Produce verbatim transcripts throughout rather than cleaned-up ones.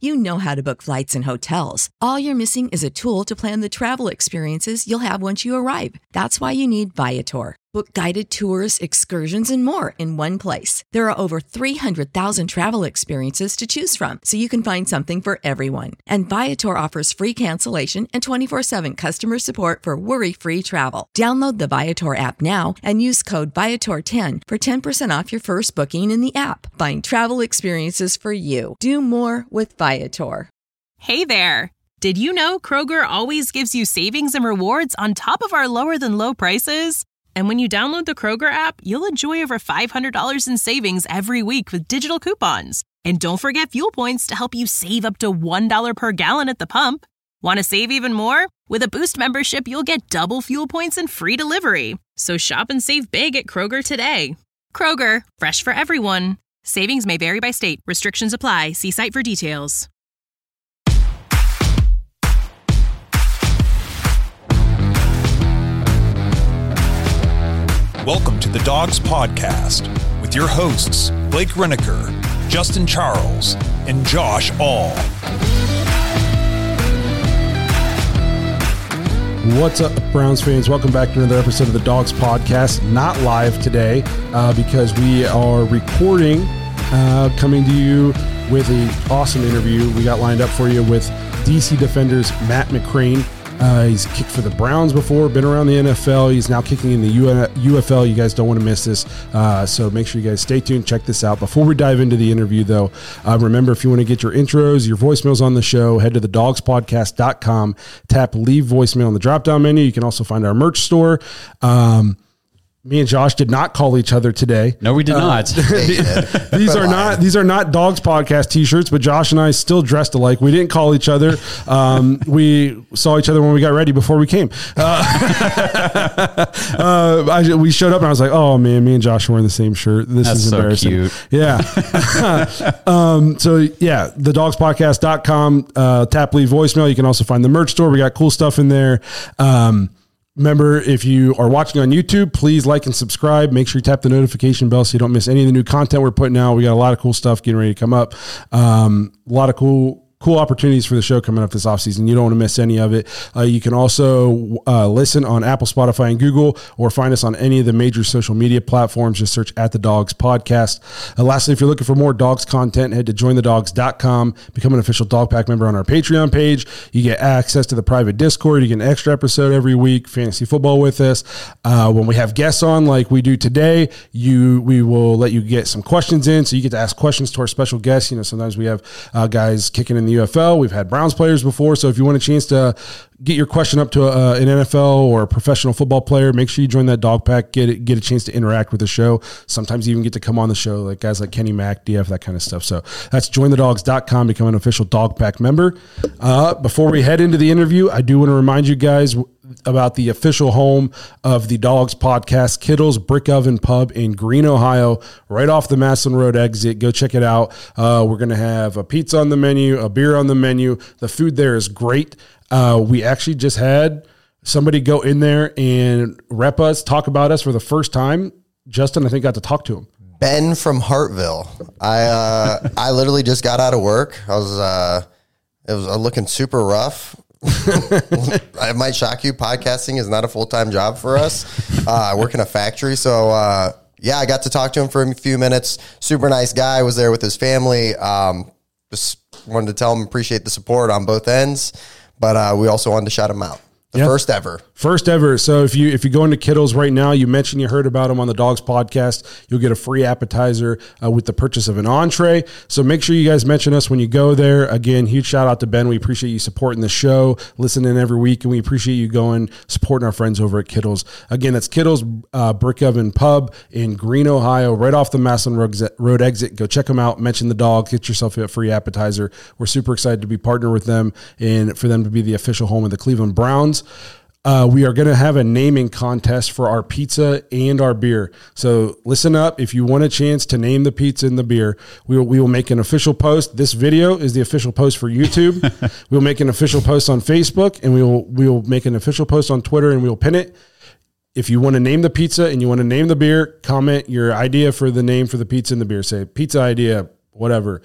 You know how to book flights and hotels. All you're missing is a tool to plan the travel experiences you'll have once you arrive. That's why you need Viator. Book guided tours, excursions, and more in one place. There are over three hundred thousand travel experiences to choose from, so you can find something for everyone. And Viator offers free cancellation and twenty-four seven customer support for worry-free travel. Download the Viator app now and use code Viator ten for ten percent off your first booking in the app. Find travel experiences for you. Do more with Viator. Hey there! Did you know Kroger always gives you savings and rewards on top of our lower-than-low prices? And when you download the Kroger app, you'll enjoy over five hundred dollars in savings every week with digital coupons. And don't forget fuel points to help you save up to one dollar per gallon at the pump. Want to save even more? With a Boost membership, you'll get double fuel points and free delivery. So shop and save big at Kroger today. Kroger, fresh for everyone. Savings may vary by state. Restrictions apply. See site for details. Welcome to the Dogs Podcast with your hosts, Blake Reneker, Justin Charles, and Josh All. What's up, Browns fans? Welcome back to another episode of the Dogs Podcast. Not live today uh, because we are recording, uh, coming to you with an awesome interview we got lined up for you with D C Defenders Matt McCrane. Uh, he's kicked for the Browns before, been around the N F L. He's now kicking in the U F L. You guys don't want to miss this. Uh, so make sure you guys stay tuned. Check this out. Before we dive into the interview, though, uh, remember, if you want to get your intros, your voicemails on the show, head to the dogs podcast dot com, tap leave voicemail on the drop-down menu. You can also find our merch store. Um, Me and Josh did not call each other today. No, we did uh, not. these are not these are not Dogs Podcast T-shirts, but Josh and I still dressed alike. We didn't call each other. Um, we saw each other when we got ready before we came. Uh, uh, I, we showed up and I was like, "Oh man, me and Josh are wearing the same shirt. This That's is so embarrassing." Cute. Yeah. um, so yeah, the dogs podcast dot com. Uh, tap leave voicemail. You can also find the merch store. We got cool stuff in there. Um, Remember, if you are watching on YouTube, please like and subscribe. Make sure you tap the notification bell so you don't miss any of the new content we're putting out. We got a lot of cool stuff getting ready to come up. Um, a lot of cool cool opportunities for the show coming up this offseason. You don't want to miss any of it. Uh, you can also uh, listen on Apple, Spotify, and Google, or find us on any of the major social media platforms. Just search at the Dogs Podcast. Uh, lastly, if you're looking for more dogs content, head to join the dogs dot com. Become an official Dog Pack member on our Patreon page. You get access to the private Discord. You get an extra episode every week, fantasy football with us. Uh, when we have guests on like we do today, you we will let you get some questions in, so you get to ask questions to our special guests. You know, sometimes we have uh, guys kicking in the U F L. We've had Browns players before, so if you want a chance to get your question up to a, an N F L or a professional football player, make sure you join that Dog Pack. Get it, get a chance to interact with the show. Sometimes you even get to come on the show, like guys like Kenny Mack, D F, that kind of stuff. So that's join the dogs dot com. Become an official Dog Pack member. Uh, before we head into the interview, I do want to remind you guys about the official home of the Dogs Podcast, Kittle's Brick Oven Pub in Greene, Ohio, right off the Maslin Road exit. Go check it out. Uh, we're going to have a pizza on the menu, a beer on the menu. The food there is great. Uh, we actually just had somebody go in there and rep us, talk about us for the first time. Justin, I think, got to talk to him. Ben from Hartville. I uh, I literally just got out of work. I was uh, it was uh, looking super rough. It might shock you. Podcasting is not a full-time job for us. Uh, I work in a factory. So, uh, yeah, I got to talk to him for a few minutes. Super nice guy. Was there with his family. Um, just wanted to tell him appreciate the support on both ends. But uh, we also wanted to shout him out. The yep. first ever. First ever. So if you if you go into Kittle's right now, you mentioned you heard about him on the Dogs Podcast, you'll get a free appetizer uh, with the purchase of an entree. So make sure you guys mention us when you go there. Again, huge shout out to Ben. We appreciate you supporting the show, listening every week, and we appreciate you going, supporting our friends over at Kittle's. Again, that's Kittle's uh, Brick Oven Pub in Greene, Ohio, right off the Maslin Road exit. Go check them out. Mention the Dogs. Get yourself a free appetizer. We're super excited to be partnered with them and for them to be the official home of the Cleveland Browns. Uh, we are going to have a naming contest for our pizza and our beer. So listen up. If you want a chance to name the pizza and the beer, we will, we will make an official post. This video is the official post for YouTube. We'll make an official post on Facebook, and we will, we will make an official post on Twitter, and we will pin it. If you want to name the pizza and you want to name the beer, comment your idea for the name for the pizza and the beer. Say pizza idea, whatever.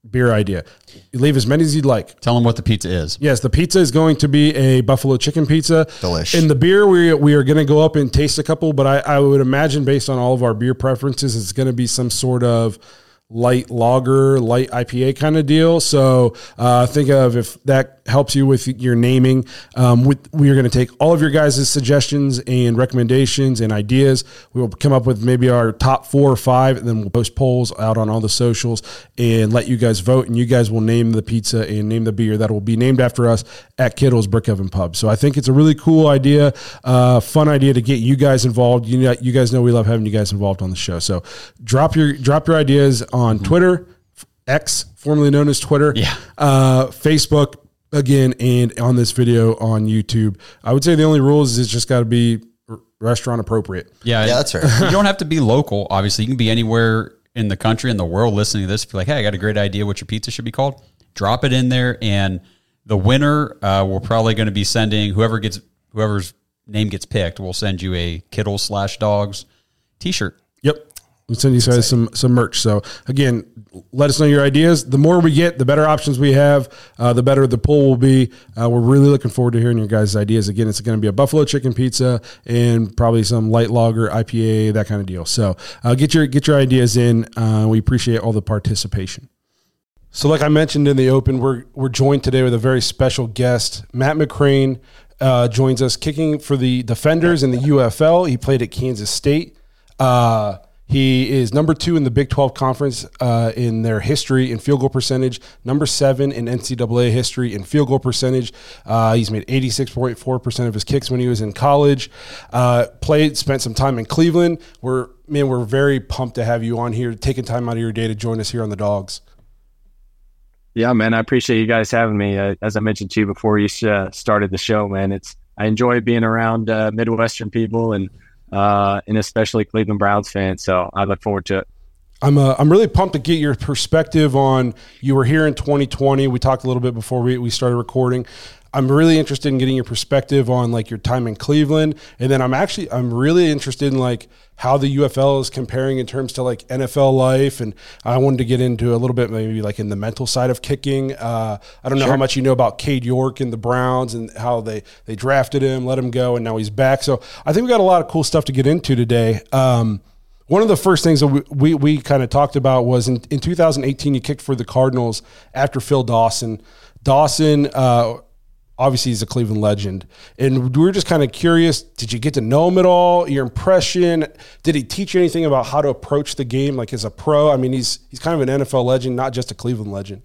beer idea. You leave as many as you'd like. Tell them what the pizza is. Yes, the pizza is going to be a buffalo chicken pizza. Delish. In the beer, we we are going to go up and taste a couple, but I, I would imagine based on all of our beer preferences, it's going to be some sort of light lager, light I P A kind of deal. So uh, think of if that helps you with your naming. Um, with, we are going to take all of your guys' suggestions and recommendations and ideas. We will come up with maybe our top four or five, and then we'll post polls out on all the socials and let you guys vote. And you guys will name the pizza and name the beer that will be named after us at Kittle's Brick Oven Pub. So I think it's a really cool idea, uh, fun idea to get you guys involved. You know, you guys know we love having you guys involved on the show. So drop your drop your ideas on mm-hmm. Twitter, X, formerly known as Twitter, yeah, uh, Facebook. Again, and on this video on YouTube, I would say the only rules is it's just got to be r- restaurant appropriate. Yeah, yeah, that's fair. You don't have to be local. Obviously, you can be anywhere in the country, in the world listening to this. If you're like, hey, I got a great idea what your pizza should be called, drop it in there. And the winner, uh, we're probably going to be sending whoever gets, whoever's name gets picked, we'll send you a Kittle slash Dogs t-shirt. Yep. We'll send you guys some, some merch. So again, let us know your ideas. The more we get, the better options we have, uh, the better the poll will be. Uh, we're really looking forward to hearing your guys' ideas. Again, it's going to be a buffalo chicken pizza and probably some light lager, I P A, that kind of deal. So uh, get your get your ideas in. Uh, we appreciate all the participation. So like I mentioned in the open, we're we're joined today with a very special guest. Matt McCrane uh, joins us kicking for the Defenders in the U F L. He played at Kansas State. Uh He is number two in the Big twelve Conference uh, in their history in field goal percentage, number seven in N C double A history in field goal percentage. Uh, he's made eighty-six point four percent of his kicks when he was in college. Uh, played, spent some time in Cleveland. We're, man, we're very pumped to have you on here, taking time out of your day to join us here on the Dogs. Yeah, man, I appreciate you guys having me. Uh, as I mentioned to you before you uh, started the show, man, it's I enjoy being around uh, Midwestern people and Uh, and especially Cleveland Browns fans. So I look forward to it. I'm uh, I'm really pumped to get your perspective on, you were here in twenty twenty. We talked a little bit before we, we started recording. I'm really interested in getting your perspective on like your time in Cleveland. And then I'm actually, I'm really interested in like how the U F L is comparing in terms to like N F L life. And I wanted to get into a little bit, maybe like in the mental side of kicking. Uh, I don't know Sure. how much you know about Cade York and the Browns and how they, they drafted him, let him go, and now he's back. So I think we got a lot of cool stuff to get into today. Um, One of the first things that we, we, we kind of talked about was in, in two thousand eighteen, you kicked for the Cardinals after Phil Dawson. Dawson, uh, obviously, he's a Cleveland legend. And we were just kind of curious, did you get to know him at all? Your impression? Did he teach you anything about how to approach the game like as a pro? I mean, he's he's kind of an N F L legend, not just a Cleveland legend.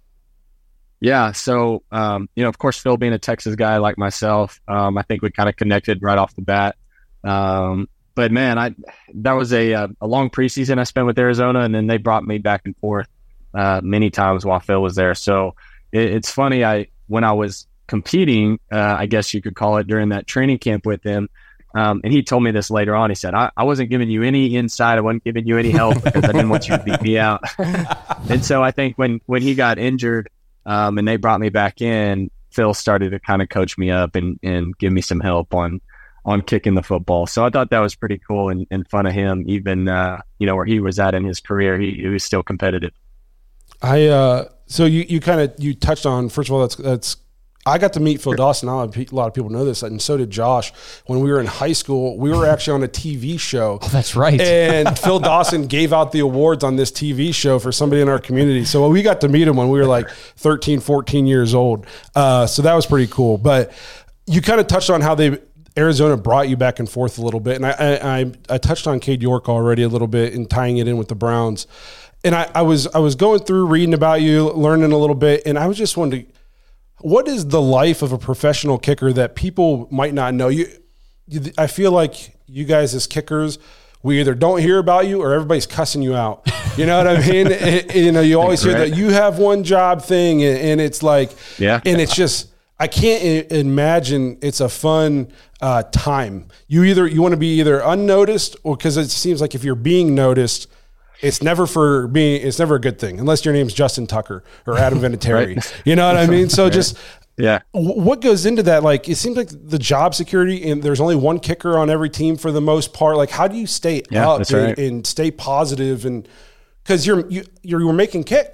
Yeah, so, um, you know, of course, Phil being a Texas guy like myself, um, I think we kind of connected right off the bat. Um But man, I that was a a long preseason I spent with Arizona, and then they brought me back and forth uh, many times while Phil was there. So it, it's funny. I when I was competing, uh, I guess you could call it, during that training camp with him, um, and he told me this later on. He said, I, "I wasn't giving you any insight. I wasn't giving you any help because I didn't want you to beat me out." And so I think when when he got injured, um, and they brought me back in, Phil started to kind of coach me up and and give me some help on. on kicking the football. So I thought that was pretty cool and, and fun of him, even, uh, you know, where he was at in his career, he, he was still competitive. I, uh, so you, you kind of, you touched on, first of all, that's, that's, I got to meet Phil Dawson. A lot of people know this, and so did Josh. When we were in high school, we were actually on a T V show. Oh, that's right. And Phil Dawson gave out the awards on this T V show for somebody in our community. So we got to meet him when we were like thirteen, fourteen years old. Uh, so that was pretty cool. But you kind of touched on how they, Arizona brought you back and forth a little bit. And I, I, I touched on Cade York already a little bit and tying it in with the Browns. And I, I was, I was going through reading about you, learning a little bit. And I was just wondering, what is the life of a professional kicker that people might not know? You, you I feel like you guys as kickers, we either don't hear about you or everybody's cussing you out. You know what I mean? it, you know, you always hear that you have one job thing, and, and it's like, yeah, and it's just, I can't imagine it's a fun uh, time. You either, you want to be either unnoticed, or because it seems like if you're being noticed, it's never for being, it's never a good thing unless your name's Justin Tucker or Adam Vinatieri. Right. You know what I mean? So just, yeah. What goes into that? Like, it seems like the job security, and there's only one kicker on every team for the most part. Like, how do you stay yeah, up that's and, right. and stay positive? And because you're, you, you're, you're making kicks,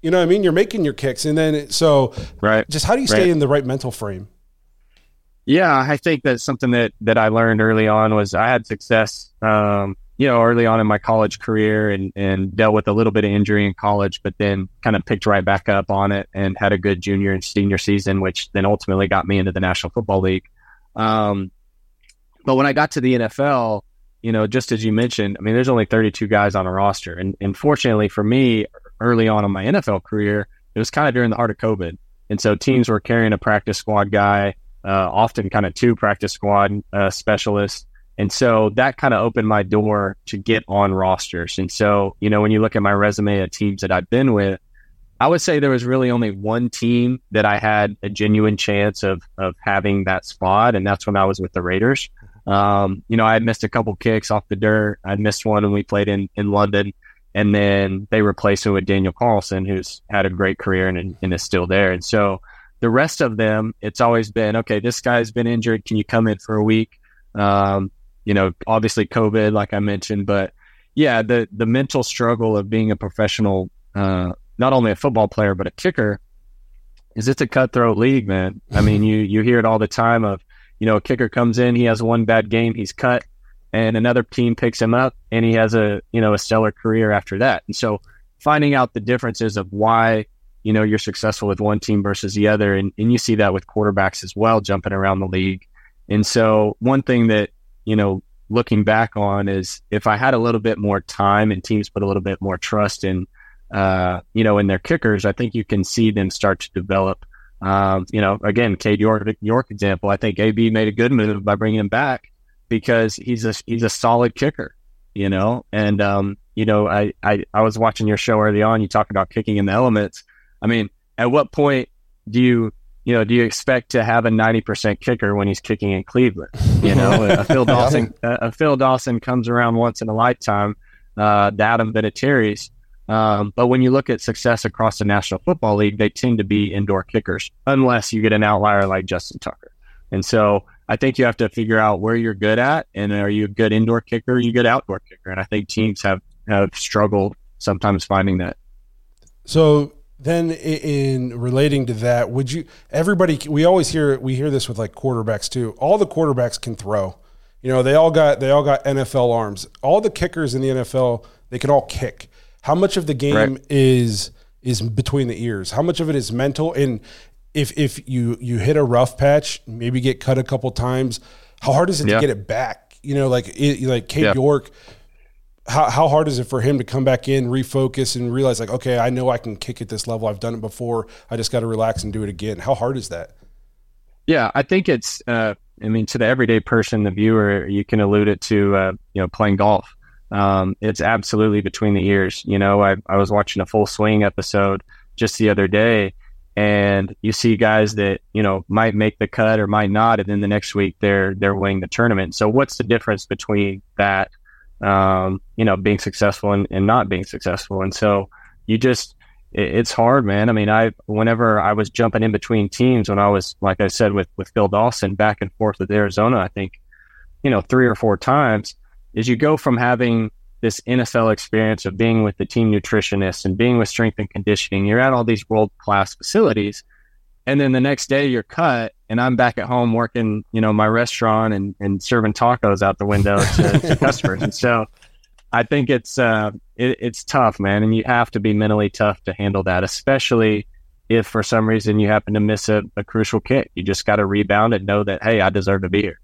You know what I mean? You're making your kicks. And then, so right. just how do you stay right. in the right mental frame? Yeah, I think that's something that, that I learned early on was I had success, um, you know, early on in my college career and, and dealt with a little bit of injury in college, but then kind of picked right back up on it and had a good junior and senior season, which then ultimately got me into the National Football League. Um, but when I got to the N F L, you know, just as you mentioned, I mean, there's only thirty-two guys on a roster. And, and fortunately for me, early on in my N F L career, it was kind of during the heart of COVID. And so teams were carrying a practice squad guy, uh, often kind of two practice squad uh, specialists. And so that kind of opened my door to get on rosters. And so, you know, when you look at my resume of teams that I've been with, I would say there was really only one team that I had a genuine chance of of having that spot, and that's when I was with the Raiders. Um, you know, I had missed a couple kicks off the dirt. I'd missed one when we played in, in London, and then they replaced it with Daniel Carlson, who's had a great career and, and is still there. And so the rest of them, it's always been, okay, this guy's been injured. Can you come in for a week? Um, you know, obviously COVID, like I mentioned, but yeah, the, the mental struggle of being a professional, uh, not only a football player, but a kicker is it's a cutthroat league, man. I mean, you, you hear it all the time of, you know, a kicker comes in, he has one bad game, he's cut, and another team picks him up and he has a, you know, a stellar career after that. And so finding out the differences of why, you know, you're successful with one team versus the other. And, and you see that with quarterbacks as well, jumping around the league. And so one thing that, you know, looking back on is if I had a little bit more time and teams put a little bit more trust in, uh, you know, in their kickers, I think you can see them start to develop. Um, you know, again, Cade York, York example, I think A B made a good move by bringing him back because he's a, he's a solid kicker, you know, and, um, you know, I, I, I was watching your show early on, you talk about kicking in the elements. I mean, at what point do you, you know, do you expect to have a ninety percent kicker when he's kicking in Cleveland? You know, a Phil Dawson, a Phil Dawson comes around once in a lifetime, uh, the Adam Vinatieri's. Um, but when you look at success across the National Football League, they tend to be indoor kickers, unless you get an outlier like Justin Tucker. And so I think you have to figure out where you're good at, and are you a good indoor kicker, or are you a good outdoor kicker? And I think teams have, have struggled sometimes finding that. So then in relating to that, would you, everybody, we always hear, we hear this with like quarterbacks too. All the quarterbacks can throw, you know, they all got, they all got N F L arms. All the kickers in the N F L, they can all kick. How much of the game right. is is between the ears? How much of it is mental? And if if you you hit a rough patch, maybe get cut a couple times, how hard is it yeah. to get it back? You know, like it, like Cade yeah. York, how how hard is it for him to come back in, refocus, and realize like, okay, I know I can kick at this level. I've done it before. I just got to relax and do it again. How hard is that? Yeah, I think it's. Uh, I mean, to the everyday person, the viewer, you can allude it to uh, you know playing golf. Um, it's absolutely between the ears. You know, I, I was watching a Full Swing episode just the other day, and you see guys that, you know, might make the cut or might not, and then the next week they're they're winning the tournament. So what's the difference between that, um, you know, being successful and, and not being successful? And so you just, it, it's hard, man. I mean, I whenever I was jumping in between teams, when I was, like I said, with, with Phil Dawson back and forth with Arizona, I think, you know, three or four times, is you go from having this N F L experience of being with the team nutritionist and being with strength and conditioning. You're at all these world-class facilities. And then the next day you're cut, and I'm back at home working, you know, my restaurant and, and serving tacos out the window to, to customers. And so I think it's, uh, it, it's tough, man. And you have to be mentally tough to handle that, especially if for some reason you happen to miss a, a crucial kick. You just got to rebound and know that, hey, I deserve to be here.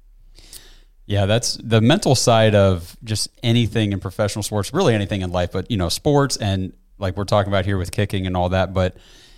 Yeah, that's the mental side of just anything in professional sports, really anything in life, but, you know, sports and like we're talking about here with kicking and all that. But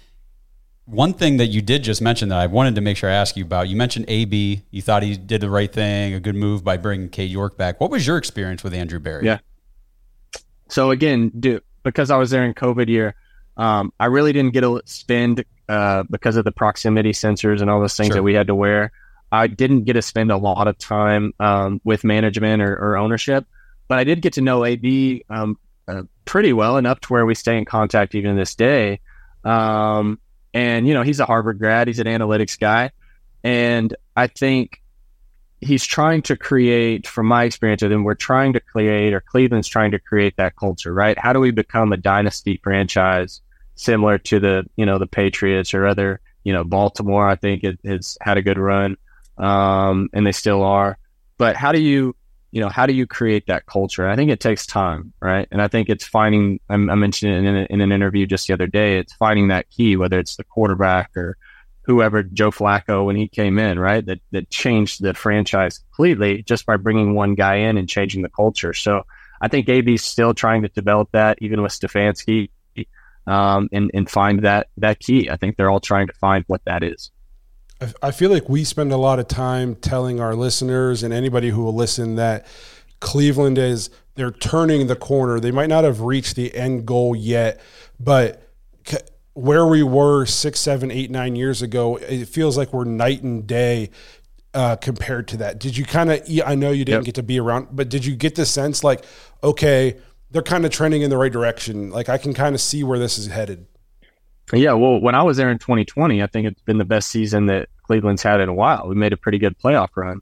one thing that you did just mention that I wanted to make sure I ask you about, you mentioned A B, you thought he did the right thing, a good move by bringing Cade York back. What was your experience with Andrew Berry? Yeah. So again, dude, because I was there in COVID year, um, I really didn't get a spend uh, because of the proximity sensors and all those things sure. that we had to wear. I didn't get to spend a lot of time um, with management or, or ownership, but I did get to know A B um, uh, pretty well, enough to where we stay in contact even to this day. Um, and, you know, he's a Harvard grad. He's an analytics guy. And I think he's trying to create, from my experience with him, we're trying to create, or Cleveland's trying to create that culture, right? How do we become a dynasty franchise similar to the, you know, the Patriots or other, you know, Baltimore, I think it has had a good run, um, and they still are. But how do you, you know, how do you create that culture? I think it takes time, right? And I think it's finding, I, I mentioned it in, a, in an interview just the other day, it's finding that key, whether it's the quarterback or whoever, Joe Flacco, when he came in, right? That that changed the franchise completely just by bringing one guy in and changing the culture. So I think A B's still trying to develop that, even with Stefanski, um, and, and find that that key. I think they're all trying to find what that is. I feel like we spend a lot of time telling our listeners and anybody who will listen that Cleveland is, they're turning the corner. They might not have reached the end goal yet, but where we were six, seven, eight, nine years ago, it feels like we're night and day uh, compared to that. Did you kind of, I know you didn't yep. get to be around, but did you get the sense like, okay, they're kind of trending in the right direction? Like I can kind of see where this is headed. Yeah, well, when I was there in twenty twenty, I think it's been the best season that Cleveland's had in a while. We made a pretty good playoff run.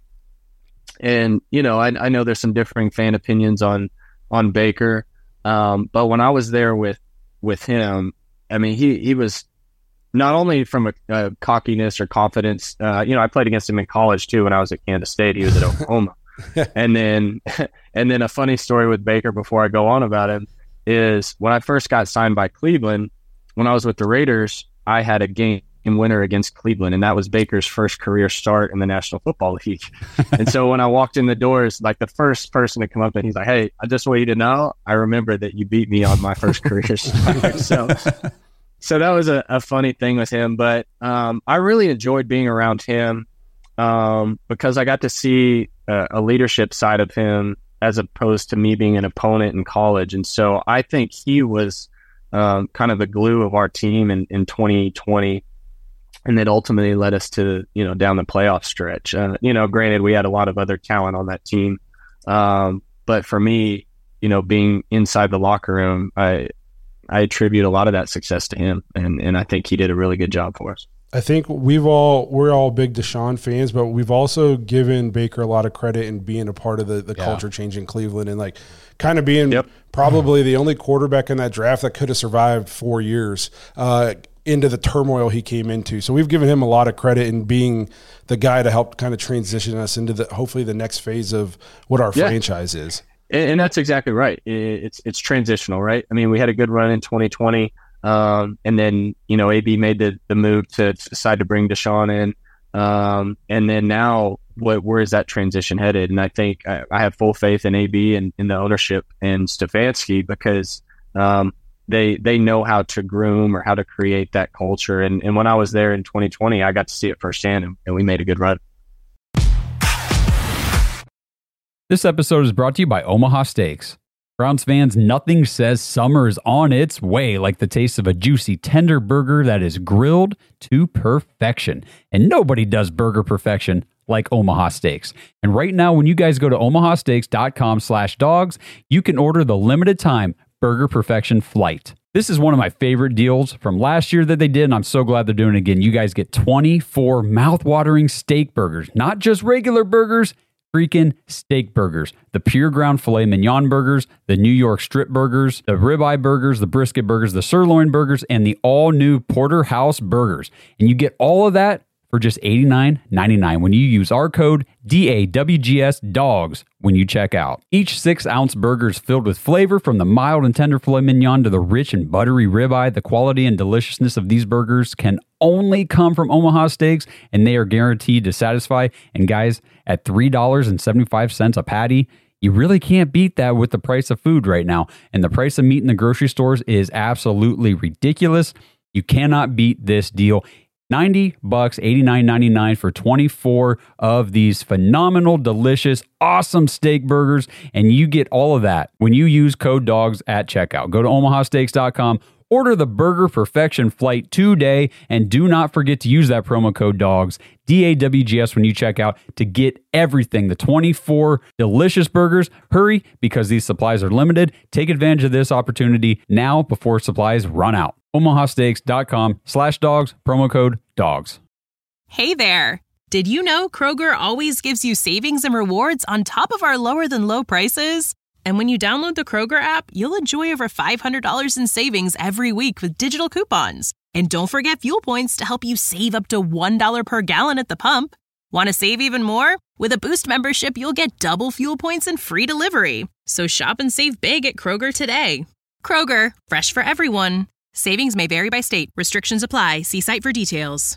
And, you know, I, I know there's some differing fan opinions on on Baker, um, but when I was there with with him, I mean, he, he was not only from a, a cockiness or confidence, uh, you know, I played against him in college too when I was at Kansas State. He was at Oklahoma. and then and then a funny story with Baker before I go on about him is when I first got signed by Cleveland, when I was with the Raiders, I had a game winner against Cleveland, and that was Baker's first career start in the National Football League. And so when I walked in the doors, like the first person to come up and he's like, "Hey, I just want you to know, I remember that you beat me on my first career start." So, so that was a, a funny thing with him. But um, I really enjoyed being around him um, because I got to see a, a leadership side of him as opposed to me being an opponent in college. And so I think he was Um, kind of the glue of our team in, in twenty twenty, and that ultimately led us to, you know, down the playoff stretch. Uh, you know, granted, we had a lot of other talent on that team, um, but for me, you know, being inside the locker room, I I attribute a lot of that success to him, and and I think he did a really good job for us. I think we've all we're all big Deshaun fans, but we've also given Baker a lot of credit in being a part of the, the yeah. culture change in Cleveland, and like kind of being yep. probably the only quarterback in that draft that could have survived four years uh, into the turmoil he came into. So we've given him a lot of credit in being the guy to help kind of transition us into the hopefully the next phase of what our yeah. franchise is. And, and that's exactly right. It's it's transitional, right? I mean, we had a good run in twenty twenty. Um, and then, you know, A B made the, the move to, to decide to bring Deshaun in. Um, and then now what, where is that transition headed? And I think I, I have full faith in A B and in the ownership and Stefanski because, um, they, they know how to groom or how to create that culture. And, and when I was there in twenty twenty, I got to see it firsthand, and, and we made a good run. This episode is brought to you by Omaha Steaks. Browns fans, nothing says summer is on its way like the taste of a juicy, tender burger that is grilled to perfection. And nobody does burger perfection like Omaha Steaks. And right now, when you guys go to omaha steaks dot com slash dogs, you can order the limited time Burger Perfection Flight. This is one of my favorite deals from last year that they did, and I'm so glad they're doing it again. You guys get twenty-four mouth-watering steak burgers, not just regular burgers, freaking steak burgers, the pure ground filet mignon burgers, the New York strip burgers, the ribeye burgers, the brisket burgers, the sirloin burgers, and the all-new Porterhouse burgers. And you get all of that for just eighty-nine ninety-nine when you use our code D A W G S DOGS when you check out. Each six-ounce burger is filled with flavor, from the mild and tender filet mignon to the rich and buttery ribeye. The quality and deliciousness of these burgers can only come from Omaha Steaks, and they are guaranteed to satisfy. And guys, at three dollars and seventy-five cents a patty, you really can't beat that with the price of food right now. And the price of meat in the grocery stores is absolutely ridiculous. You cannot beat this deal. ninety bucks, eighty-nine ninety-nine for twenty-four of these phenomenal, delicious, awesome steak burgers. And you get all of that when you use code DOGS at checkout. Go to omaha steaks dot com. Order the Burger Perfection Flight today, and do not forget to use that promo code DOGS, D A W G S, when you check out to get everything, the twenty-four delicious burgers. Hurry, because these supplies are limited. Take advantage of this opportunity now before supplies run out. omaha steaks dot com slash dogs, promo code DOGS. Hey there. Did you know Kroger always gives you savings and rewards on top of our lower than low prices? And when you download the Kroger app, you'll enjoy over five hundred dollars in savings every week with digital coupons. And don't forget fuel points to help you save up to one dollar per gallon at the pump. Want to save even more? With a Boost membership, you'll get double fuel points and free delivery. So shop and save big at Kroger today. Kroger, fresh for everyone. Savings may vary by state. Restrictions apply. See site for details.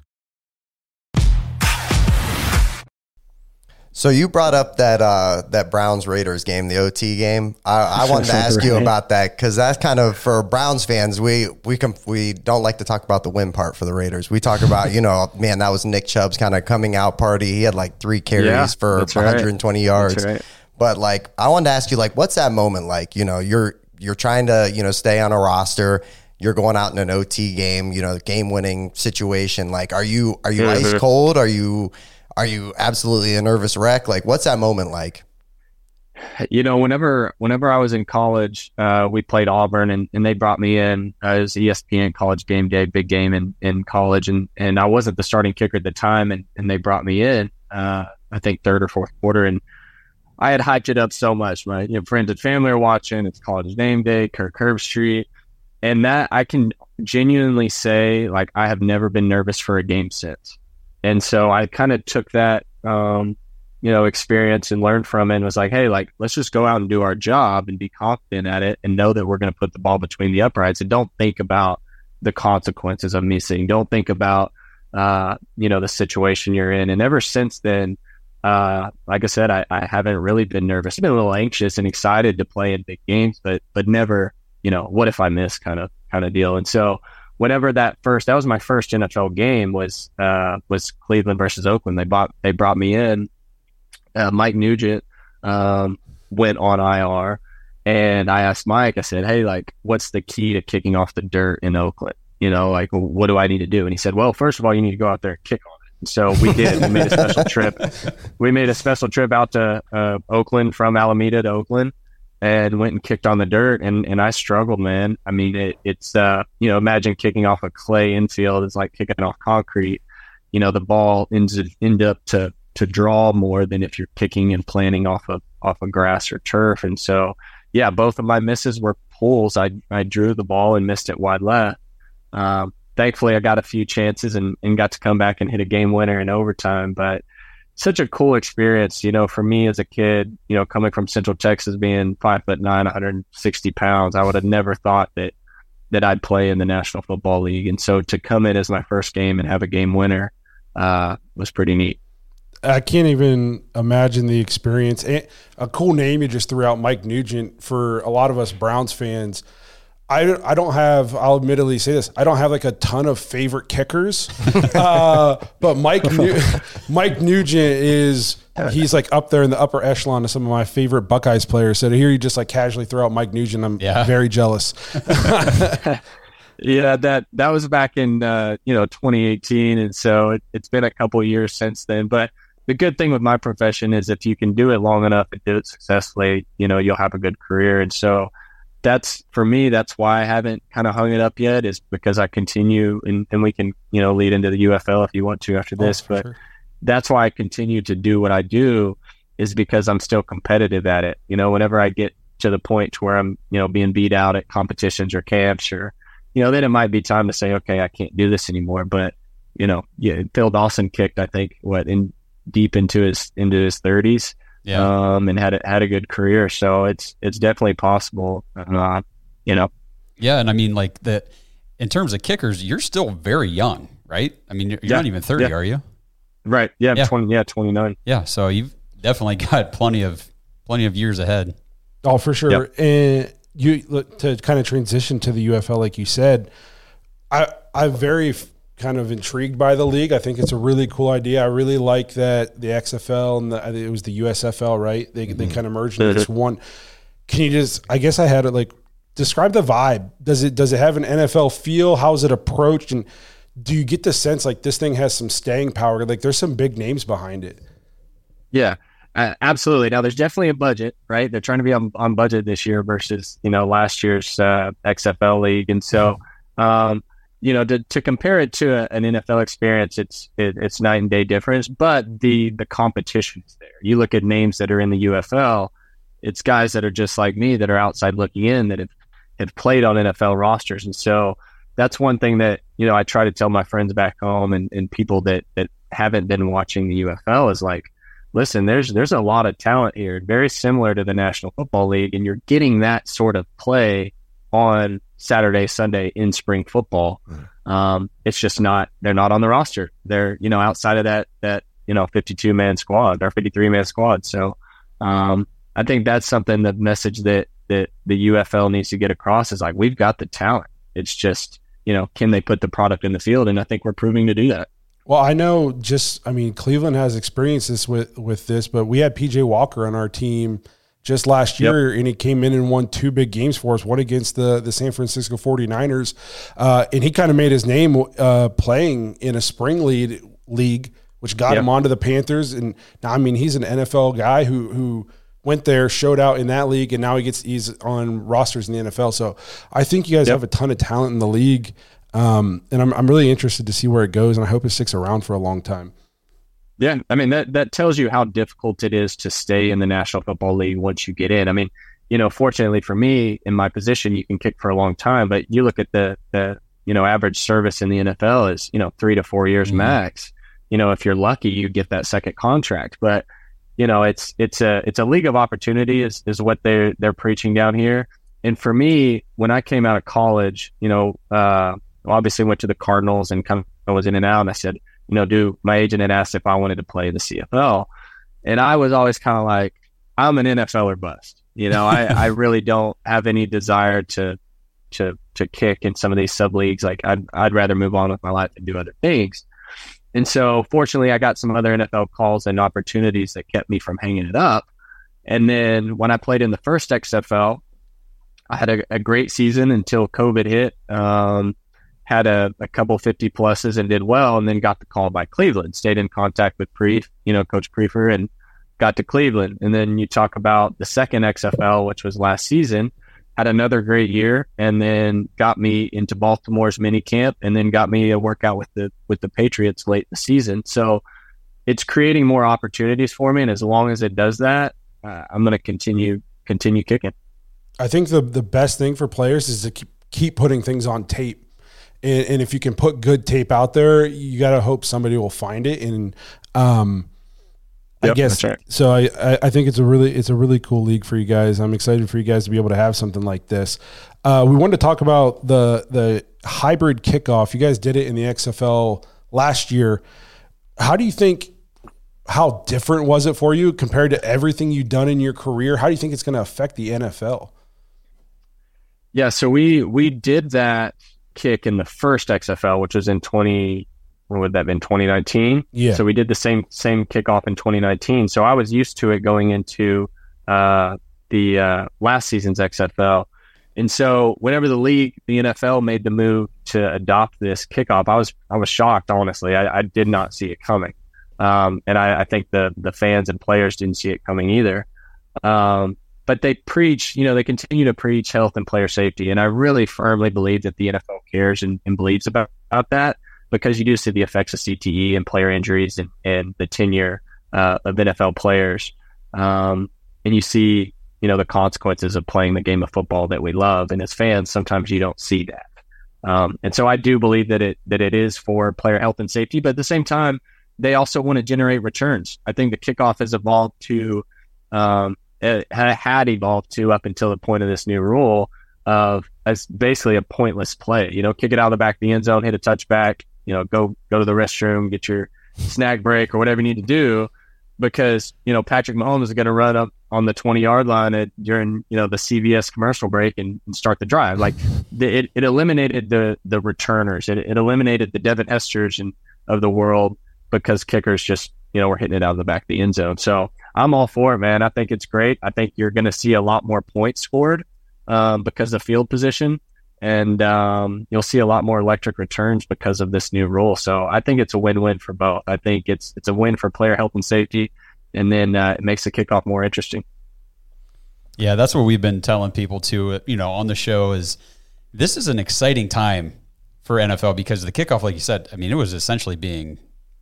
So you brought up that uh, that Browns Raiders game, the O T game. I, I wanted to ask you about that because that's kind of for Browns fans. We we can we don't like to talk about the win part for the Raiders. We talk about you know, man, that was Nick Chubb's kind of coming out party. He had like three carries yeah, for one hundred twenty right. yards. Right. But like, I wanted to ask you, like, what's that moment like? You know, you're you're trying to you know stay on a roster. You're going out in an O T game. You know, game winning situation. Like, are you are you mm-hmm. ice cold? Are you Are you absolutely a nervous wreck? Like, what's that moment like? You know, whenever whenever I was in college, uh, we played Auburn, and, and they brought me in uh, as E S P N College Game Day, big game in, in college, and and I wasn't the starting kicker at the time, and, and they brought me in, uh, I think third or fourth quarter, and I had hyped it up so much. My you know, friends and family are watching. It's College Game Day, Kirk Herbstreit, and that I can genuinely say, like, I have never been nervous for a game since. And so I kind of took that, um, you know, experience and learned from it and was like, hey, like, let's just go out and do our job and be confident at it and know that we're going to put the ball between the uprights and don't think about the consequences of missing. Don't think about, uh, you know, the situation you're in. And ever since then, uh, like I said, I, I haven't really been nervous. I've been a little anxious and excited to play in big games, but but never, you know, what if I miss kind of kind of deal. And so whenever that first, that was my first N F L game was, uh, was Cleveland versus Oakland. They bought, they brought me in, uh, Mike Nugent, um, went on I R, and I asked Mike, I said, hey, like, what's the key to kicking off the dirt in Oakland? You know, like, what do I need to do? And he said, well, first of all, you need to go out there and kick on it. And so we did. We made a special trip. We made a special trip out to, uh, Oakland from Alameda to Oakland. And went and kicked on the dirt, and, and I struggled, man. I mean, it, it's, uh, you know, imagine kicking off a clay infield is like kicking off concrete. You know, the ball ends end up to to draw more than if you're kicking and planting off of off of grass or turf. And so, yeah, both of my misses were pulls. I I drew the ball and missed it wide left. Um, thankfully, I got a few chances and, and got to come back and hit a game winner in overtime, but such a cool experience, you know, for me as a kid, you know, coming from Central Texas, being five foot nine, one hundred sixty pounds, I would have never thought that, that I'd play in the National Football League. And so to come in as my first game and have a game winner, uh, was pretty neat. I can't even imagine the experience. A cool name you just threw out, Mike Nugent. For a lot of us Browns fans, I, I don't have, I'll admittedly say this, I don't have like a ton of favorite kickers. uh, but Mike Nu- Mike Nugent is, he's like up there in the upper echelon of some of my favorite Buckeyes players. So to hear you just like casually throw out Mike Nugent, I'm yeah. very jealous. Yeah, that that was back in, uh, you know, twenty eighteen. And so it, it's been a couple of years since then. But the good thing with my profession is if you can do it long enough and do it successfully, you know, you'll have a good career. And so that's, for me, that's why I haven't kind of hung it up yet, is because I continue, and, and we can, you know, lead into the U F L if you want to after this, oh, but sure. That's why I continue to do what I do, is because I'm still competitive at it. You know, whenever I get to the point to where I'm, you know, being beat out at competitions or camps, or, you know, then it might be time to say, okay, I can't do this anymore. But, you know, yeah, Phil Dawson kicked, I think, what, in deep into his, into his thirties. Yeah. Um, and had a, had a good career. So it's, it's definitely possible, uh, you know? Yeah. And I mean, like that in terms of kickers, you're still very young, right? I mean, you're yeah. not even thirty, yeah. are you? Right. Yeah. yeah. twenty, yeah. twenty-nine. Yeah. So you've definitely got plenty of, plenty of years ahead. Oh, for sure. Yep. And you look to kind of transition to the U F L, like you said, I, I'm very f- kind of intrigued by the league. I think it's a really cool idea. I really like that the X F L and the, it was the U S F L, right? They mm-hmm. they kind of merged into this one. Can you just, I guess I had it like, describe the vibe. Does it, does it have an N F L feel? How's it approached? And do you get the sense like this thing has some staying power? Like there's some big names behind it. Yeah, uh, absolutely. Now there's definitely a budget, right? They're trying to be on, on budget this year versus, you know, last year's uh, X F L league. And so, um, you know, to, to compare it to a, an N F L experience, it's it, it's night and day difference. But the the competition is there. You look at names that are in the U F L, it's guys that are just like me that are outside looking in that have, have played on N F L rosters. And so that's one thing that, you know, I try to tell my friends back home and, and people that, that haven't been watching the U F L is like, listen, there's there's a lot of talent here, very similar to the National Football League, and you're getting that sort of play on Saturday, Sunday in spring football. Mm. Um, it's just not, they're not on the roster. They're, you know, outside of that, that, you know, fifty-two man squad or fifty-three man squad. So um, I think that's something, the message that, that the U F L needs to get across is like, we've got the talent. It's just, you know, can they put the product in the field? And I think we're proving to do that. Well, I know just, I mean, Cleveland has experiences with, with this, but we had P J Walker on our team just last year, yep. and he came in and won two big games for us, one against the, the San Francisco forty-niners. Uh, and he kind of made his name uh, playing in a spring league, league which got yep. him onto the Panthers. And now, I mean, he's an N F L guy who, who went there, showed out in that league, and now he gets, he's on rosters in the N F L. So I think you guys yep. have a ton of talent in the league. Um, and I'm I'm really interested to see where it goes, and I hope it sticks around for a long time. Yeah, I mean, that, that tells you how difficult it is to stay in the National Football League once you get in. I mean, you know, fortunately for me, in my position, you can kick for a long time, but you look at the, the you know, average service in the N F L is, you know, three to four years mm-hmm. max. You know, if you're lucky, you get that second contract. But, you know, it's it's a it's a league of opportunity is, is what they're, they're preaching down here. And for me, when I came out of college, you know, uh, obviously went to the Cardinals and kind of was in and out. And I said, you know, do my agent had asked if I wanted to play in the C F L. And I was always kind of like, I'm an N F L or bust. You know, I, I really don't have any desire to, to, to kick in some of these sub leagues. Like I'd, I'd rather move on with my life and do other things. And so fortunately I got some other N F L calls and opportunities that kept me from hanging it up. And then when I played in the first X F L, I had a, a great season until COVID hit. Um, had a, a couple fifty pluses and did well, and then got the call by Cleveland, stayed in contact with Preef, you know, Coach Preefer, and got to Cleveland. And then you talk about the second X F L, which was last season, had another great year, and then got me into Baltimore's mini camp, and then got me a workout with the, with the Patriots late in the season. So it's creating more opportunities for me. And as long as it does that, uh, I'm going to continue, continue kicking. I think the, the best thing for players is to keep, keep putting things on tape. And, and if you can put good tape out there, you got to hope somebody will find it. And um, yep, I guess right. so. I, I, I think it's a really it's a really cool league for you guys. I'm excited for you guys to be able to have something like this. Uh, we wanted to talk about the the hybrid kickoff. You guys did it in the X F L last year. How do you think? How different was it for you compared to everything you've done in your career? How do you think it's going to affect the N F L? Yeah, so we we did that kick in the first X F L, which was in twenty, what would that have been, twenty nineteen? Yeah. So we did the same same kickoff in twenty nineteen. So I was used to it going into uh, the uh, last season's X F L. And so whenever the league, the N F L made the move to adopt this kickoff, I was I was shocked, honestly. I, I did not see it coming. Um, and I, I think the the fans and players didn't see it coming either. Um, But they preach, you know, they continue to preach health and player safety. And I really firmly believe that the N F L cares and, and believes about, about that, because you do see the effects of C T E and player injuries and, and the tenure uh, of N F L players. Um, and you see, you know, the consequences of playing the game of football that we love. And as fans, sometimes you don't see that. Um, and so I do believe that it that it is for player health and safety. But at the same time, they also want to generate returns. I think the kickoff has evolved to um, – it had evolved to up until the point of this new rule of as basically a pointless play. You know, kick it out of the back of the end zone, hit a touchback, you know, go go to the restroom, get your snack break or whatever you need to do, because, you know, Patrick Mahomes is going to run up on the twenty-yard line at, during, you know, the C V S commercial break and, and start the drive. Like, the, it, it eliminated the the returners. It, it eliminated the Devin Hesters and of the world, because kickers just, you know, were hitting it out of the back of the end zone. So I'm all for it, man. I think it's great. I think you're going to see a lot more points scored um, because of field position, and um, you'll see a lot more electric returns because of this new rule. So I think it's a win-win for both. I think it's it's a win for player health and safety, and then uh, it makes the kickoff more interesting. Yeah, that's what we've been telling people too, you know, on the show, is this is an exciting time for N F L, because the kickoff, like you said, I mean, it was essentially being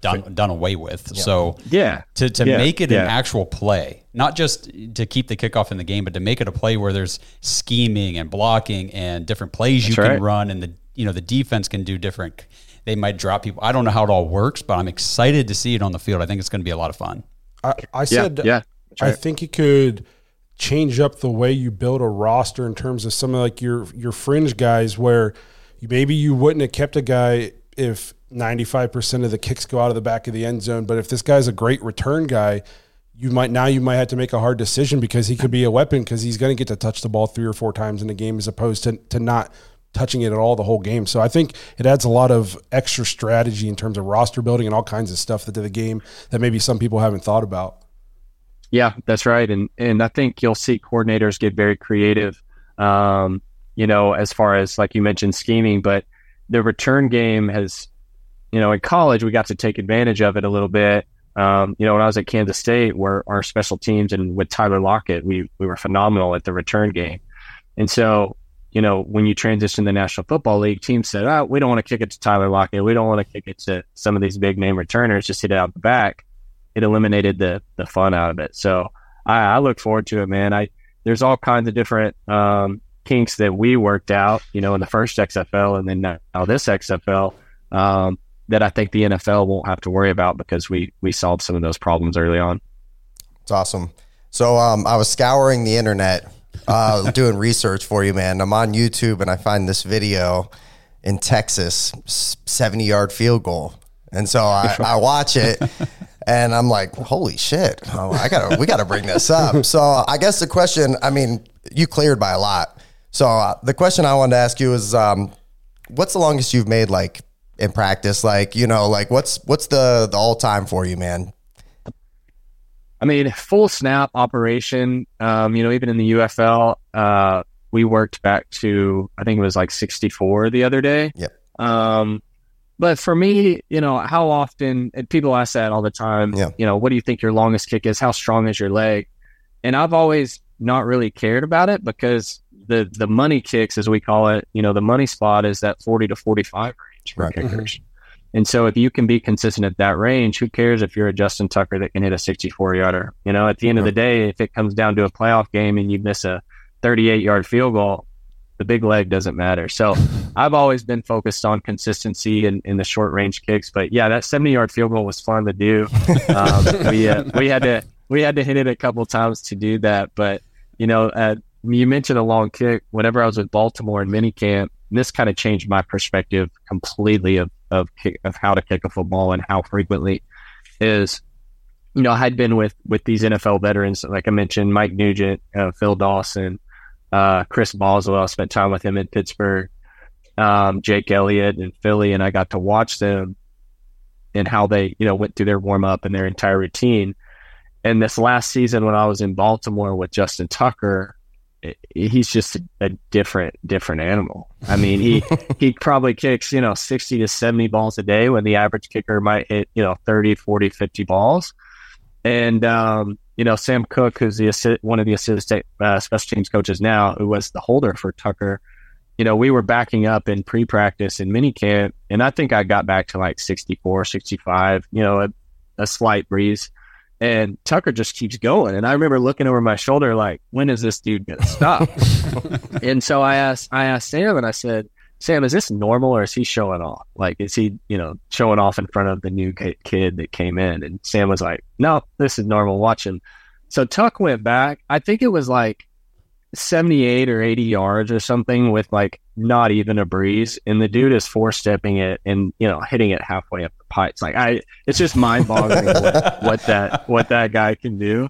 done done away with. Yeah. So yeah, to to yeah. make it yeah. an actual play, not just to keep the kickoff in the game, but to make it a play where there's scheming and blocking and different plays you That's can right. run, and the you know the defense can do different. They might drop people. I don't know how it all works, but I'm excited to see it on the field. I think it's going to be a lot of fun. I, I said, yeah, yeah. I Right. think it could change up the way you build a roster in terms of some of like your your fringe guys, where you, maybe you wouldn't have kept a guy if ninety-five percent of the kicks go out of the back of the end zone. But if this guy's a great return guy, you might now you might have to make a hard decision because he could be a weapon because he's going to get to touch the ball three or four times in a game as opposed to to not touching it at all the whole game. So I think it adds a lot of extra strategy in terms of roster building and all kinds of stuff to the game that maybe some people haven't thought about. Yeah, that's right. And and I think you'll see coordinators get very creative, um, you know, as far as, like you mentioned, scheming. But the return game has, you know, in college, we got to take advantage of it a little bit. Um, you know, when I was at Kansas State, where our special teams and with Tyler Lockett, we we were phenomenal at the return game. And so, you know, when you transition to the National Football League, teams said, oh, we don't want to kick it to Tyler Lockett. We don't want to kick it to some of these big name returners, just hit it out the back. It eliminated the the fun out of it. So I, I look forward to it, man. I there's all kinds of different um, kinks that we worked out, you know, in the first X F L and then now this X F L um, that I think the N F L won't have to worry about because we we solved some of those problems early on. It's awesome. So um, I was scouring the internet, uh, doing research for you, man. I'm on YouTube and I find this video in Texas, seventy yard field goal. And so I, I watch it and I'm like, holy shit, oh, I gotta, we gotta bring this up. So I guess the question, I mean, you cleared by a lot. So uh, the question I wanted to ask you is, um, what's the longest you've made like in practice? Like, you know, like what's, what's the, the all time for you, man? I mean, full snap operation, um, you know, even in the U F L, uh, we worked back to, I think it was like sixty-four the other day. Yep. Um, But for me, you know, how often, and people ask that all the time, yeah. you know, what do you think your longest kick is? How strong is your leg? And I've always not really cared about it because the the money kicks, as we call it, you know, the money spot is that forty to forty-five range for right. kickers. Mm-hmm. And so if you can be consistent at that range, who cares if you're a Justin Tucker that can hit a sixty-four yarder? You know, at the end mm-hmm. of the day, if it comes down to a playoff game and you miss a thirty-eight yard field goal, the big leg doesn't matter. So I've always been focused on consistency in, in the short range kicks. But yeah, that seventy yard field goal was fun to do. Um, we uh, we had to we had to hit it a couple times to do that. But you know, uh, you mentioned a long kick. Whenever I was with Baltimore in minicamp, this kind of changed my perspective completely of of kick, of how to kick a football and how frequently is. You know, I had been with with these N F L veterans, like I mentioned, Mike Nugent, uh, Phil Dawson. Uh, Chris Boswell, I spent time with him in Pittsburgh, um, Jake Elliott in Philly, and I got to watch them and how they, you know, went through their warm up and their entire routine. And this last season when I was in Baltimore with Justin Tucker, it, he's just a, a different, different animal. I mean, he, he probably kicks, you know, sixty to seventy balls a day when the average kicker might hit, you know, thirty, forty, fifty balls. And, um, you know, Sam Cook, who's the assi- one of the assistant uh, special teams coaches now, who was the holder for Tucker, you know, we were backing up in pre-practice and minicamp, and I think I got back to like sixty-four, sixty-five, you know, a, a slight breeze. And Tucker just keeps going. And I remember looking over my shoulder like, when is this dude going to stop? And so I asked, I asked Sam, and I said, Sam, is this normal or is he showing off? Like, is he, you know, showing off in front of the new kid that came in? And Sam was like, no, this is normal. Watch him. So Tuck went back. I think it was like seventy-eight or eighty yards or something with like not even a breeze. And the dude is four stepping it and, you know, hitting it halfway up the pipes. Like I, it's just mind boggling what, what that, what that guy can do.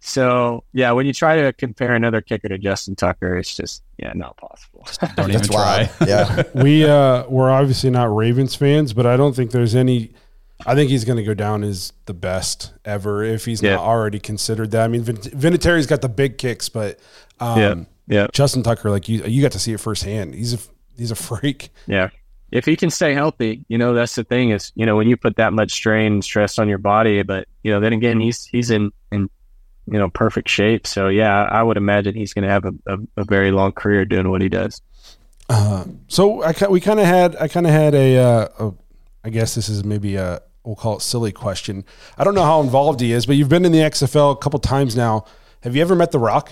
So yeah, when you try to compare another kicker to Justin Tucker, it's just, yeah, not possible. Don't even try. Yeah. we, uh, we're obviously not Ravens fans, but I don't think there's any, I think he's going to go down as the best ever if he's yeah. not already considered that. I mean, Vin- Vinatieri's got the big kicks, but um, yeah. Yeah. Justin Tucker, like you, you got to see it firsthand. He's a, he's a freak. Yeah. If he can stay healthy, you know, that's the thing is, you know, when you put that much strain and stress on your body, but, you know, then again, he's, he's in, in, you know, perfect shape. So yeah, I would imagine he's going to have a, a, a very long career doing what he does. Uh, so I we kind of had, I kind of had a, uh, a, I guess this is maybe a, we'll call it silly question. I don't know how involved he is, but you've been in the X F L a couple times now. Have you ever met The Rock?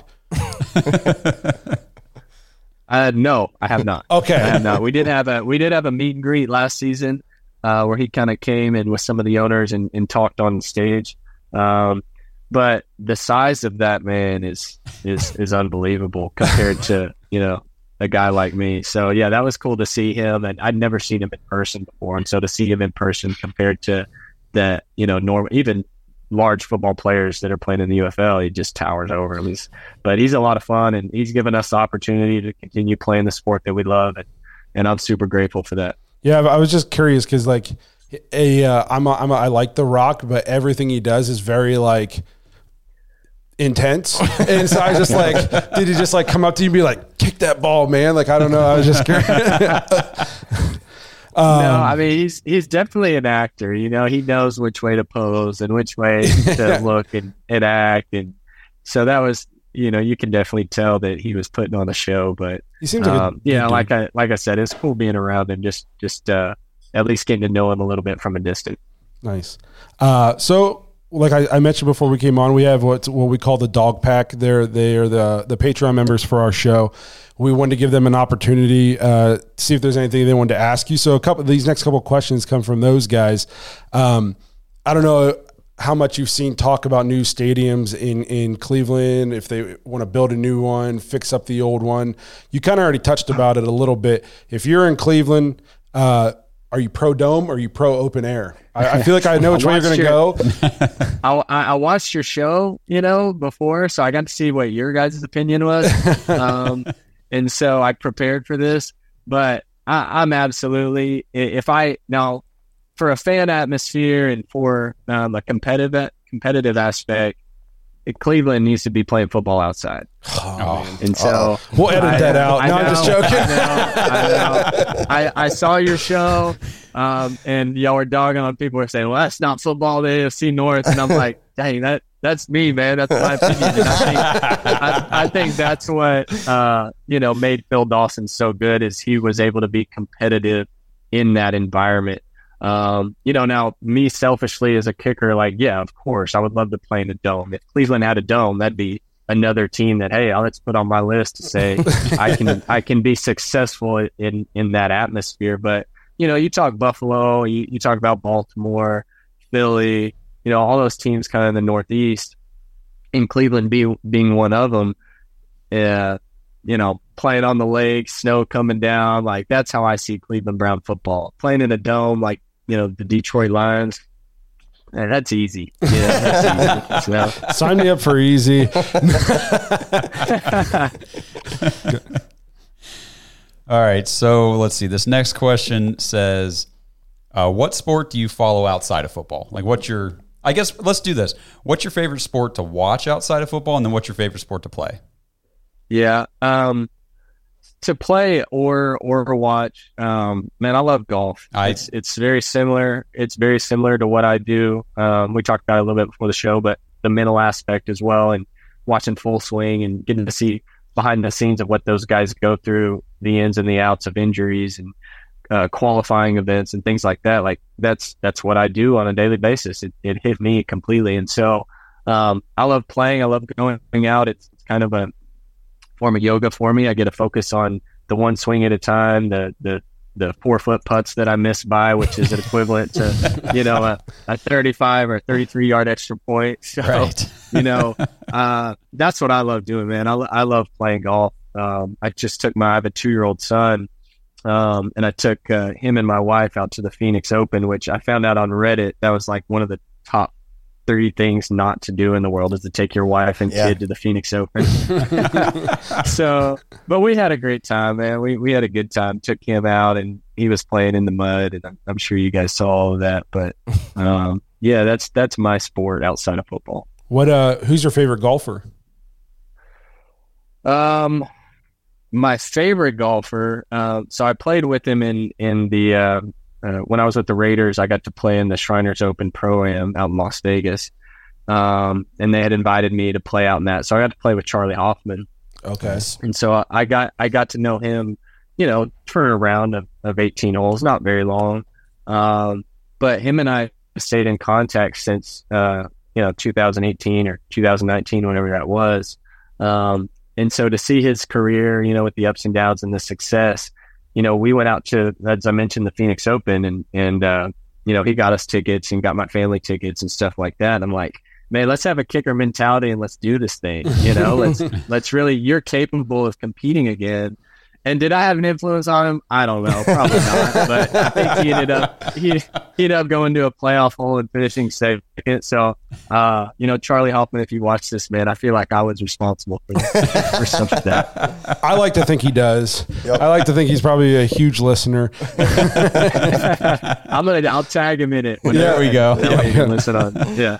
uh, no, I have not. Okay. I have not. We did have a we did have a meet and greet last season uh, where he kind of came in with some of the owners and, and talked on stage. Um, but the size of that man is is is unbelievable compared to, you know, a guy like me. So yeah, that was cool to see him, and I'd never seen him in person before. And so to see him in person compared to the, you know, normal, even large football players that are playing in the U F L, he just towers over him. He's, but he's a lot of fun, and he's given us the opportunity to continue playing the sport that we love, and, and I'm super grateful for that. Yeah, I was just curious because like a uh, I'm a, I'm a, I like The Rock, but everything he does is very like intense, and so I was just like, did he just like come up to you and be like, kick that ball, man? Like I don't know. I was just curious. Um, no, I mean, he's he's definitely an actor. You know, he knows which way to pose and which way to look and, and act. And so that was, you know, you can definitely tell that he was putting on a show. But he seems like um, a yeah, dude. like I like I said, it's cool being around him, just just uh, at least getting to know him a little bit from a distance. Nice. Uh, so, like I, I mentioned before we came on, we have what what we call the Dog Pack. They're they are the the Patreon members for our show. We wanted to give them an opportunity, uh, to see if there's anything they wanted to ask you. So a couple these next couple of questions come from those guys. Um, I don't know how much you've seen talk about new stadiums in, in Cleveland, if they want to build a new one, fix up the old one. You kind of already touched about it a little bit. If you're in Cleveland, uh, are you pro dome or are you pro open air? I, I feel like I know which way you're going to go. I, I watched your show, you know, before, so I got to see what your guys' opinion was. Um, And so I prepared for this, but I, I'm absolutely, if I, now for a fan atmosphere and for um, a competitive competitive aspect, it, Cleveland needs to be playing football outside. Oh, and so oh. we'll edit I, that out. I No, know, I'm just joking. I, know, I, know. I, I saw your show, um, and y'all were dogging on people were saying, well, that's not football, the A F C North. And I'm like, dang, that, that's me, man. That's my opinion. And I think, I, I think that's what, uh, you know, made Phil Dawson so good is he was able to be competitive in that environment. Um, you know, now me selfishly as a kicker, like, yeah, of course, I would love to play in a dome. If Cleveland had a dome, that'd be another team that, hey, let's put on my list to say I can, I can be successful in, in that atmosphere. But, you know, you talk Buffalo, you, you talk about Baltimore, Philly, you know, all those teams kind of in the Northeast, and Cleveland be, being one of them, uh, you know, playing on the lake, snow coming down, like that's how I see Cleveland Brown football. Playing in a dome, like, you know, the Detroit Lions, man, that's easy. Yeah, that's easy. So. Sign me up for easy. All right, so let's see. This next question says, uh, what sport do you follow outside of football? Like what's your, I guess let's do this. What's your favorite sport to watch outside of football, and then what's your favorite sport to play? Yeah, um, to play or or watch, um, man, I love golf. I, it's it's very similar. It's very similar to what I do. Um, we talked about it a little bit before the show, but the mental aspect as well, and watching Full Swing and getting to see behind the scenes of what those guys go through, the ins and the outs of injuries and uh, qualifying events and things like that. Like that's that's what I do on a daily basis. It, it hit me completely, and so um, I love playing. I love going out. It's, it's kind of a form of yoga for me. I get to focus on the one swing at a time, the the the four foot putts that I miss by, which is equivalent to, you know, a, a thirty-five or thirty-three yard extra point. So, right. you know, uh, that's what I love doing, man. I, I love playing golf. Um, I just took my, I have a two year old son, um, and I took uh, him and my wife out to the Phoenix Open, which I found out on Reddit. That was like one of the top thirty things not to do in the world is to take your wife and yeah. kid to the Phoenix Open. So, but we had a great time, man. We we had a good time. Took him out, and he was playing in the mud, and I'm, I'm sure you guys saw all of that. But um, yeah, that's that's my sport outside of football. What? Uh, who's your favorite golfer? Um, my favorite golfer. Uh, so I played with him in in the. Uh, Uh, when I was with the Raiders, I got to play in the Shriners Open Pro-Am out in Las Vegas. Um, and they had invited me to play out in that. So I got to play with Charlie Hoffman. Okay. And so I got I got to know him, you know, for a round of, of eighteen holes, not very long. Um, but him and I stayed in contact since, uh, you know, two thousand eighteen or two thousand nineteen, whenever that was. Um, and so to see his career, you know, with the ups and downs and the success, you know, we went out to, as I mentioned, the Phoenix Open, and, and, uh, you know, he got us tickets and got my family tickets and stuff like that. And I'm like, man, let's have a kicker mentality and let's do this thing. You know, let's, let's really, you're capable of competing again. And did I have an influence on him? I don't know, probably not. But I think he ended up he, he ended up going to a playoff hole and finishing second. So, uh, you know, Charlie Hoffman, if you watch this, man, I feel like I was responsible for, for some of that. I like to think he does. Yep. I like to think he's probably a huge listener. I'm gonna, I'll tag him in it. There we go. Yeah, you can listen on. Yeah.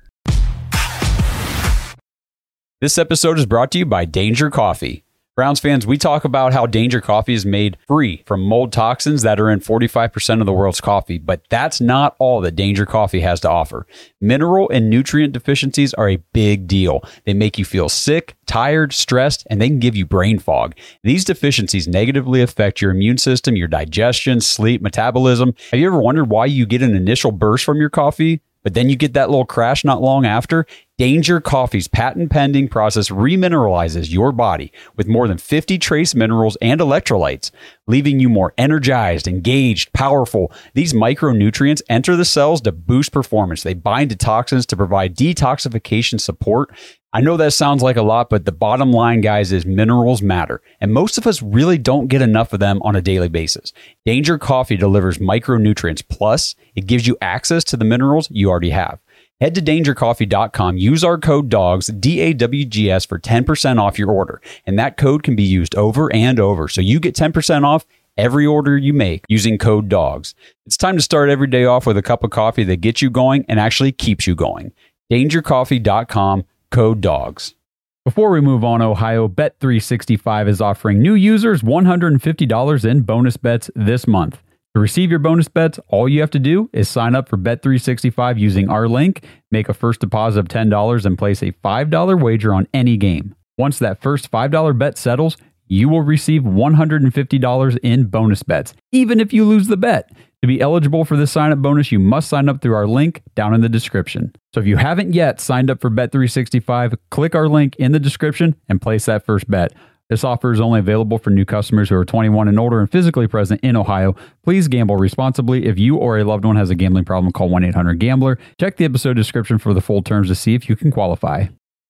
This episode is brought to you by Danger Coffee. Browns fans, we talk about how Danger Coffee is made free from mold toxins that are in forty-five percent of the world's coffee, but that's not all that Danger Coffee has to offer. Mineral and nutrient deficiencies are a big deal. They make you feel sick, tired, stressed, and they can give you brain fog. These deficiencies negatively affect your immune system, your digestion, sleep, metabolism. Have you ever wondered why you get an initial burst from your coffee, but then you get that little crash not long after? Danger Coffee's patent-pending process remineralizes your body with more than fifty trace minerals and electrolytes, leaving you more energized, engaged, powerful. These micronutrients enter the cells to boost performance. They bind to toxins to provide detoxification support. I know that sounds like a lot, but the bottom line, guys, is minerals matter, and most of us really don't get enough of them on a daily basis. Danger Coffee delivers micronutrients, plus it gives you access to the minerals you already have. Head to danger coffee dot com, use our code DAWGS, D A W G S, for ten percent off your order, and that code can be used over and over, so you get ten percent off every order you make using code DAWGS. It's time to start every day off with a cup of coffee that gets you going and actually keeps you going. danger coffee dot com, code DAWGS. Before we move on, Ohio, Bet three sixty-five is offering new users one hundred fifty dollars in bonus bets this month. To receive your bonus bets, all you have to do is sign up for Bet three sixty-five using our link, make a first deposit of ten dollars, and place a five dollars wager on any game. Once that first five dollars bet settles, you will receive one hundred fifty dollars in bonus bets, even if you lose the bet. To be eligible for this sign-up bonus, you must sign up through our link down in the description. So if you haven't yet signed up for Bet three sixty-five, click our link in the description and place that first bet. This offer is only available for new customers who are twenty-one and older and physically present in Ohio. Please gamble responsibly. If you or a loved one has a gambling problem, call one eight hundred gambler. Check the episode description for the full terms to see if you can qualify.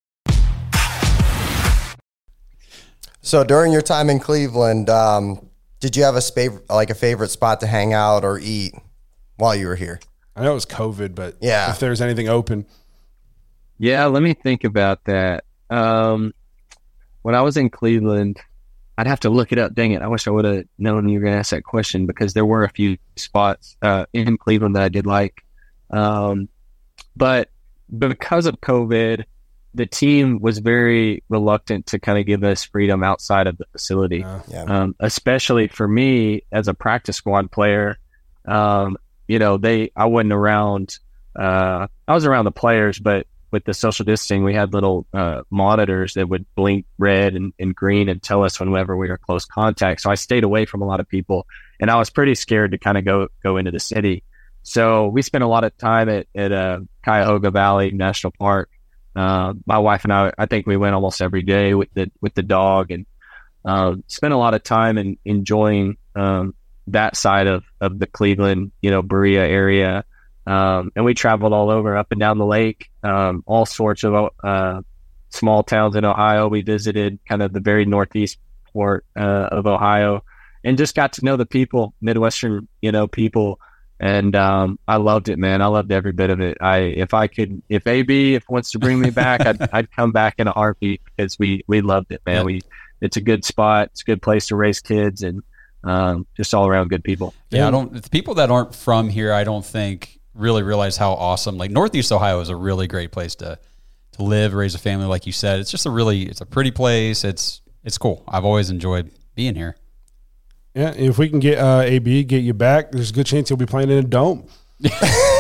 So during your time in Cleveland, um, did you have a spav- like a favorite spot to hang out or eat while you were here? I know it was COVID, but yeah, if there's anything open. Yeah, let me think about that. Um, when I was in Cleveland, I'd have to look it up. Dang it. I wish I would have known you were going to ask that question, because there were a few spots uh, in Cleveland that I did like. Um, but because of COVID, the team was very reluctant to kind of give us freedom outside of the facility, uh, yeah. um, especially for me as a practice squad player. Um, you know, they, I wasn't around, uh, I was around the players, but with the social distancing, we had little uh, monitors that would blink red and, and green and tell us whenever we were close contact. So I stayed away from a lot of people, and I was pretty scared to kind of go go into the city. So we spent a lot of time at, at uh, Cuyahoga Valley National Park. Uh, my wife and I, I think we went almost every day with the with the dog, and uh, spent a lot of time in enjoying um, that side of, of the Cleveland, you know, Berea area. Um, and we traveled all over, up and down the lake, um, all sorts of uh, small towns in Ohio. We visited kind of the very northeast part uh, of Ohio, and just got to know the people, Midwestern, you know, people. And um, I loved it, man. I loved every bit of it. I, if I could, if A B if wants to bring me back, I'd, I'd come back in a heartbeat, because we, we loved it, man. Yeah. We, it's a good spot. It's a good place to raise kids, and um, just all around good people. Yeah, I don't. The people that aren't from here, I don't think really realize how awesome. Like Northeast Ohio is a really great place to to live, raise a family. Like you said, it's just a really, it's a pretty place. It's it's cool. I've always enjoyed being here. Yeah, if we can get uh, A B, get you back, there's a good chance you'll be playing in a dome. So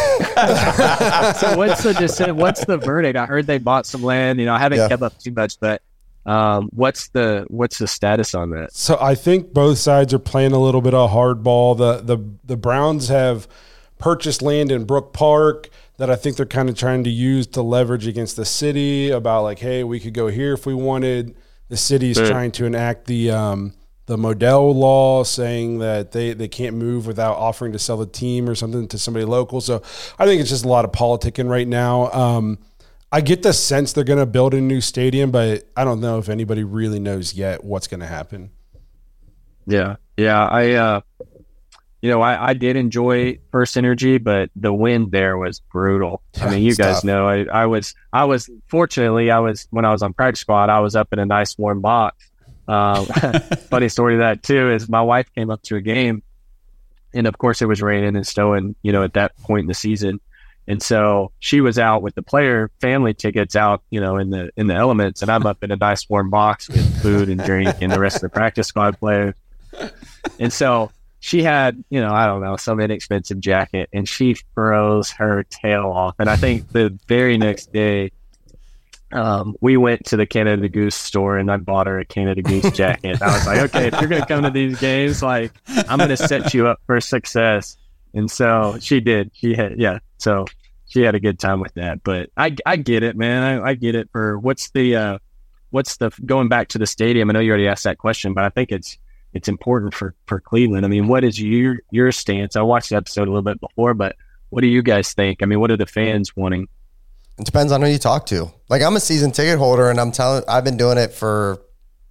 what's the decision? What's the verdict? I heard they bought some land. You know, I haven't yeah. kept up too much, but um, what's the what's the status on that? So I think both sides are playing a little bit of hardball. The the the Browns have purchased land in Brook Park that I think they're kind of trying to use to leverage against the city about like, hey, we could go here if we wanted. The city's Sure. trying to enact the um, the Modell law, saying that they, they can't move without offering to sell the team or something to somebody local. So I think it's just a lot of politicking right now. Um, I get the sense they're going to build a new stadium, but I don't know if anybody really knows yet what's going to happen. Yeah. Yeah. I, uh, you know, I, I did enjoy First Energy, but the wind there was brutal. Yeah, I mean, you it's guys tough. know, I, I was, I was, fortunately, I was, when I was on practice squad, I was up in a nice warm box. Uh, funny story to that too is my wife came up to a game, and of course it was raining and snowing, you know, at that point in the season. And so she was out with the player family tickets out, you know, in the, in the elements, and I'm up in a nice warm box with food and drink and the rest of the practice squad players. And so she had, you know, I don't know, some inexpensive jacket, and she froze her tail off. And I think the very next day, um, we went to the Canada Goose store, and I bought her a Canada Goose jacket. I was like, okay, if you're going to come to these games, like, I'm going to set you up for success. And so she did. She had, yeah. So she had a good time with that. But I, I get it, man. I, I get it for what's the, uh, what's the, going back to the stadium. I know you already asked that question, but I think it's, it's important for, for Cleveland. I mean, what is your, your stance? I watched the episode a little bit before, but what do you guys think? I mean, what are the fans wanting? It depends on who you talk to. Like, I'm a season ticket holder, and I'm telling, I've been doing it for,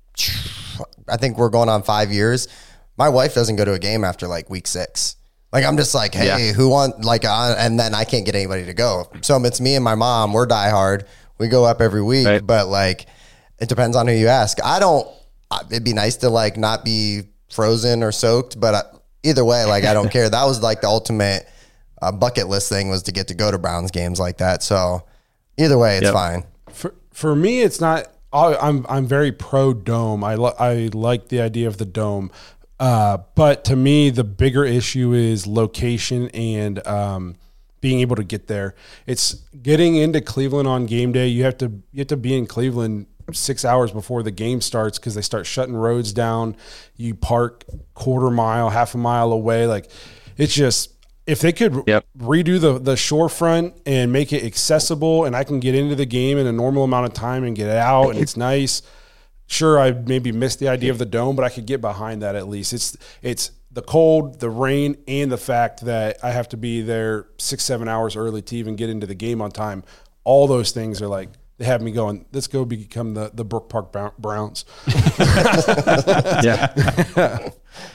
I think we're going on five years. My wife doesn't go to a game after like week six. Like, I'm just like, hey, Yeah. who want, like, uh, and then I can't get anybody to go. So it's me and my mom. We're diehard. We go up every week, Right. but like, it depends on who you ask. I don't, it'd be nice to like not be frozen or soaked, but uh, either way, like, I don't care. That was like the ultimate uh, bucket list thing, was to get to go to Browns games like that. So either way, it's Yep. fine. For for me, it's not. I- I'm I'm very pro dome. I li- I like the idea of the dome, uh, but to me, the bigger issue is location and um, being able to get there. It's getting into Cleveland on game day. You have to you have to be in Cleveland six hours before the game starts because they start shutting roads down. You park quarter mile, half a mile away. Like, it's just, if they could Yep. redo the the shorefront and make it accessible, and I can get into the game in a normal amount of time and get out, and it's nice. Sure, I maybe missed the idea of the dome, but I could get behind that at least. It's it's the cold, the rain, and the fact that I have to be there six, seven hours early to even get into the game on time. All those things are like, they have me going, let's go become the, the Brook Park Brown- Browns. Yeah.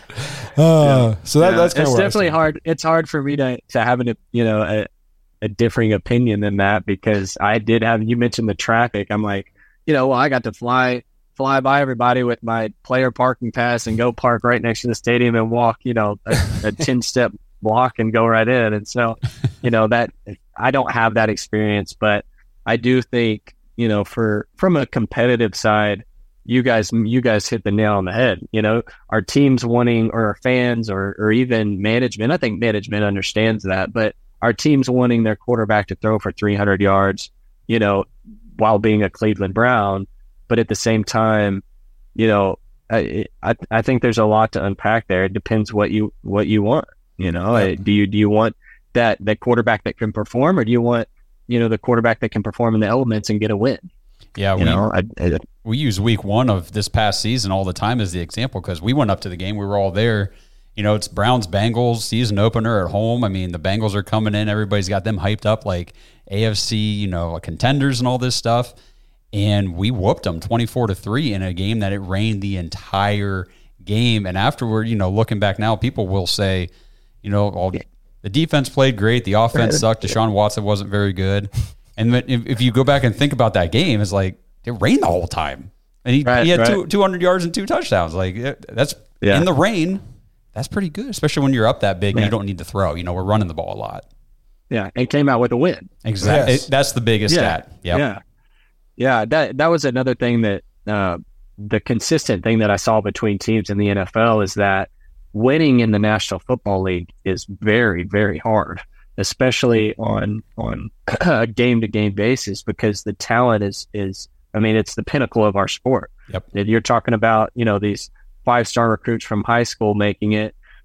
Uh, so that, Yeah, that's kind it's of definitely hard. It's hard for me to, to have an, you know, a, a differing opinion than that, because I did have, you mentioned the traffic. I'm like, you know, well, I got to fly, fly by everybody with my player parking pass and go park right next to the stadium and walk, you know, a, a ten step block and go right in. And so, you know, that I don't have that experience, but I do think, you know, for, from a competitive side, you guys, you guys hit the nail on the head. You know, our teams wanting, or our fans, or, or even management. I think management understands that, but our teams wanting their quarterback to throw for three hundred yards, you know, while being a Cleveland Brown. But at the same time, you know, I, I, I think there's a lot to unpack there. It depends what you, what you want. You know, Yeah. do you, do you want that, that quarterback that can perform, or do you want, you know, the quarterback that can perform in the elements and get a win? Yeah, You we, know, I, I, we use week one of this past season all the time as the example, because we went up to the game. We were all there. You know, it's Browns Bengals season opener at home. I mean, the Bengals are coming in. Everybody's got them hyped up like A F C, you know, contenders and all this stuff. And we whooped them twenty-four to three in a game that it rained the entire game. And afterward, you know, looking back now, people will say, you know, all, the defense played great. The offense sucked. Deshaun Watson wasn't very good. And if, if you go back and think about that game, it's like it rained the whole time. And he, Right, he had right. two, two hundred yards and two touchdowns. Like, that's Yeah. in the rain. That's pretty good, especially when you're up that big and Yeah. you don't need to throw. You know, we're running the ball a lot. yeah, and came out with a win. Exactly. Yes. That's the biggest Yeah. stat. Yep. Yeah. Yeah. That, that was another thing that, uh, the consistent thing that I saw between teams in the N F L is that winning in the National Football League is very, very hard, especially on, on a game to game basis, because the talent is, is, I mean, it's the pinnacle of our sport. Yep. And you're talking about, you know, these five star recruits from high school making it,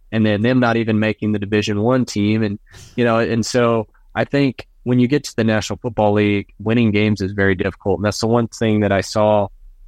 and then them not even making the Division One team. And, you know, and so I think when you get to the National Football League, winning games is very difficult. And that's the one thing that I saw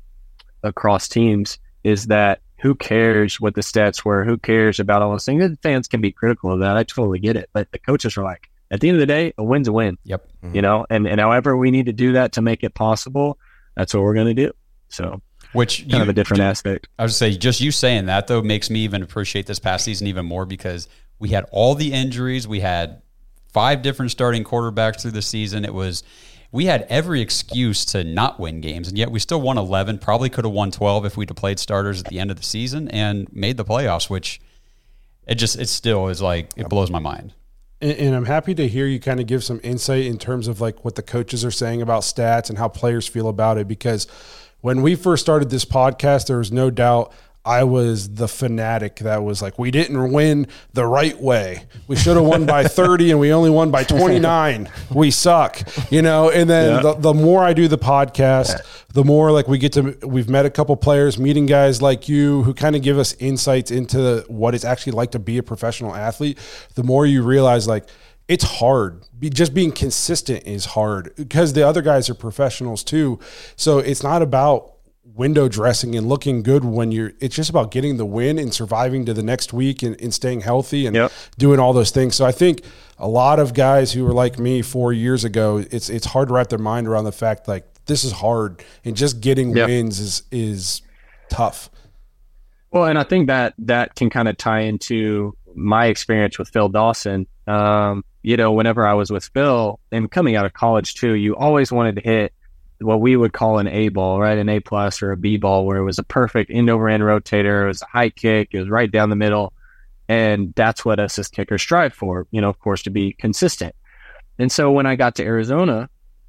across teams is that who cares what the stats were? Who cares about all those things? The fans can be critical of that. I totally get it. But the coaches are like, at the end of the day, a win's a win. Yep. Mm-hmm. You know, and, and however we need to do that to make it possible, that's what we're going to do. So, which kind you, of a different aspect. I would say just you saying that though makes me even appreciate this past season even more, because we had all the injuries. We had five different starting quarterbacks through the season. It was, we had every excuse to not win games, and yet we still won eleven, probably could have won twelve if we'd have played starters at the end of the season and made the playoffs, which it just, it still is like, it blows my mind. And, and I'm happy to hear you kind of give some insight in terms of like what the coaches are saying about stats and how players feel about it, because when we first started this podcast, there was no doubt I was the fanatic that was like, we didn't win the right way. We should have won by thirty and we only won by twenty-nine. We suck, you know? And then yeah. the, the more I do the podcast, the more like we get to, we've met a couple players, meeting guys like you who kind of give us insights into what it's actually like to be a professional athlete. The more you realize like, it's hard. Be, just being consistent is hard because the other guys are professionals too. So it's not about window dressing and looking good when you're, it's just about getting the win and surviving to the next week and, and staying healthy and yep. doing all those things. So I think a lot of guys who were like me four years ago, it's, it's hard to wrap their mind around the fact like this is hard and just getting yep. wins is, is tough. Well, and I think that that can kind of tie into my experience with Phil Dawson. Um, you know, whenever I was with Phil and coming out of college too, you always wanted to hit what we would call an A ball, right? An A plus or a B ball, where it was a perfect end over end rotator. It was a high kick. It was right down the middle. And that's what us as kickers strive for, you know, of course, to be consistent. And so when I got to Arizona,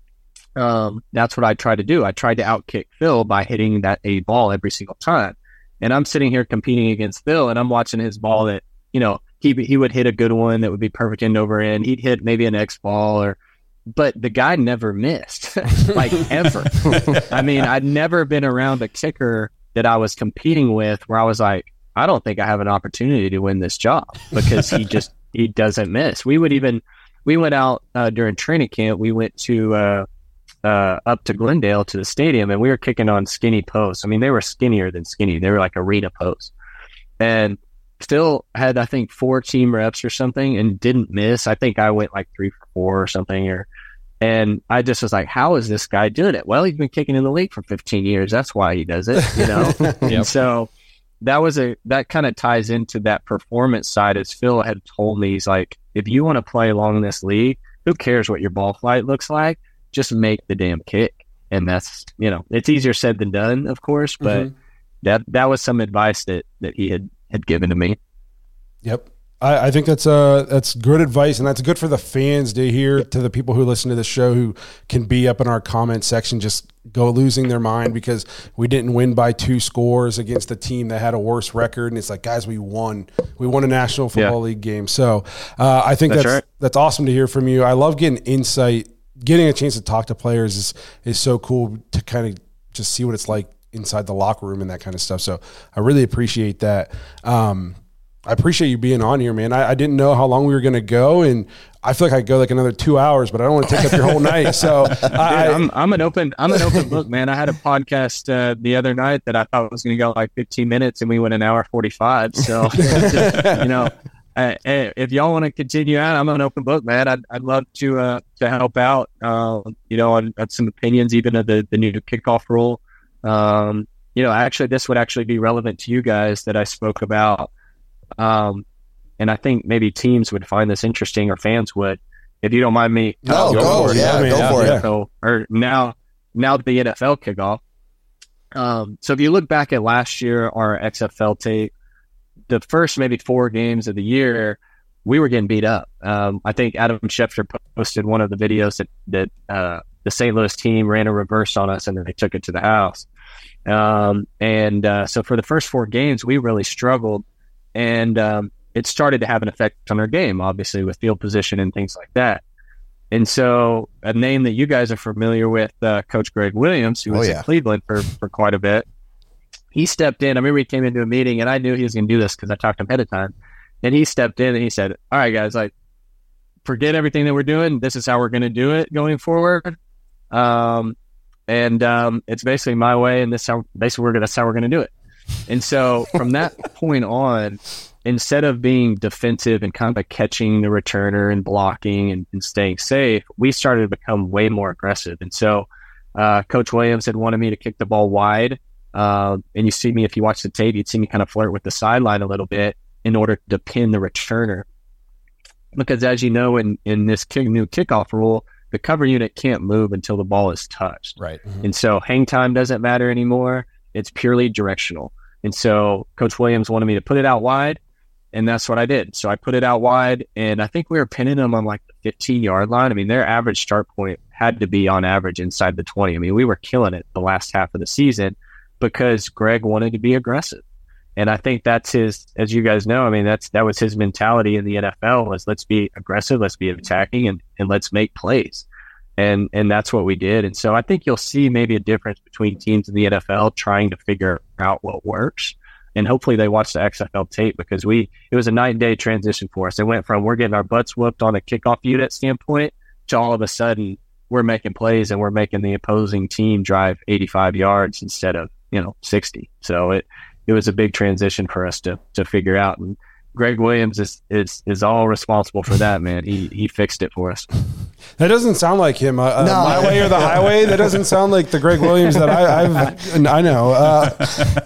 um, that's what I tried to do. I tried to outkick Phil by hitting that A ball every single time. And I'm sitting here competing against Phil, and I'm watching his ball that, you know, he he would hit a good one that would be perfect end over end. He'd hit maybe an X ball, or but the guy never missed, like ever. I mean, I'd never been around a kicker that I was competing with where I was like, I don't think I have an opportunity to win this job, because he just, he doesn't miss. We would even, we went out uh, during training camp. We went to, uh, uh, up to Glendale to the stadium, and we were kicking on skinny posts. I mean, they were skinnier than skinny. They were like arena posts, and still had, I think, four team reps or something and didn't miss. I think I went like three for four or something. Or, and I just was like, how is this guy doing it? Well, he's been kicking in the league for fifteen years. That's why he does it, you know? Yep. And so that was a, that kind of ties into that performance side. As Phil had told me, he's like, if you want to play along in this league, who cares what your ball flight looks like? Just make the damn kick. And that's, you know, it's easier said than done, of course, but mm-hmm. that, that was some advice that, that he had, had given to me. Yep. I, I think that's uh that's good advice, and that's good for the fans to hear, to the people who listen to the show who can be up in our comment section just go losing their mind because we didn't win by two scores against a team that had a worse record. And it's like, guys, we won. We won a National Football yeah. League game. So uh, I think that's that's, right. that's awesome to hear from you. I love getting insight. Getting a chance to talk to players is is so cool to kind of just see what it's like inside the locker room and that kind of stuff. So I really appreciate that. Um, I appreciate you being on here, man. I, I didn't know how long we were going to go, and I feel like I could go like another two hours, but I don't want to take up your whole night. So Dude, I, I'm, I'm an open, I'm an open book, man. I had a podcast uh, the other night that I thought was going to go like fifteen minutes, and we went an hour forty-five. So, you know, uh, if y'all want to continue on, I'm an open book, man. I'd, I'd love to uh, to help out, uh, you know, on, on some opinions, even of the, the new kickoff rule. Um, you know, actually, this would actually be relevant to you guys that I spoke about. Um, and I think maybe teams would find this interesting, or fans would, if you don't mind me. No, go, go for it. Yeah, go for it. So, or now, now the N F L kickoff. Um, so if you look back at last year, our X F L tape, the first maybe four games of the year, we were getting beat up. Um, I think Adam Schefter posted one of the videos that, that, uh, the Saint Louis team ran a reverse on us and then they took it to the house. Um, and, uh, so for the first four games, we really struggled. And um, it started to have an effect on our game, obviously, with field position and things like that. And so a name that you guys are familiar with, uh, Coach Greg Williams, who was oh, yeah. in Cleveland for, for quite a bit, he stepped in. I remember he came into a meeting, and I knew he was going to do this because I talked to him ahead of time. and he stepped in and he said, all right, guys, like, forget everything that we're doing. This is how we're going to do it going forward. Um, and um, it's basically my way, and this how basically we're gonna that's how we're going to do it. And so from that point on, instead of being defensive and kind of catching the returner and blocking and, and staying safe, we started to become way more aggressive. And so uh, Coach Williams had wanted me to kick the ball wide. Uh, and you see me, if you watch the tape, you'd see me kind of flirt with the sideline a little bit in order to pin the returner. Because as you know, in, in this kick, new kickoff rule, the cover unit can't move until the ball is touched. Right. Mm-hmm. And so hang time doesn't matter anymore. It's purely directional. And so Coach Williams wanted me to put it out wide, and that's what I did. So I put it out wide, and I think we were pinning them on like the fifteen-yard line. I mean, their average start point had to be on average inside the twenty. I mean, we were killing it the last half of the season because Greg wanted to be aggressive. And I think that's his, as you guys know, I mean, that's that was his mentality in the N F L was let's be aggressive, let's be attacking, and, and let's make plays. And and that's what we did. And so I think you'll see maybe a difference between teams in the N F L trying to figure out what works. And hopefully they watch the X F L tape because we it was a night and day transition for us. It went from we're getting our butts whooped on a kickoff unit standpoint to all of a sudden we're making plays and we're making the opposing team drive eighty-five yards instead of, you know, sixty. So it it was a big transition for us to to figure out. And Greg Williams is is is all responsible for that, man. He he fixed it for us. That doesn't sound like him. Uh, uh, No. My Way or the Highway. That doesn't sound like the Greg Williams that I, I've. I know. Uh,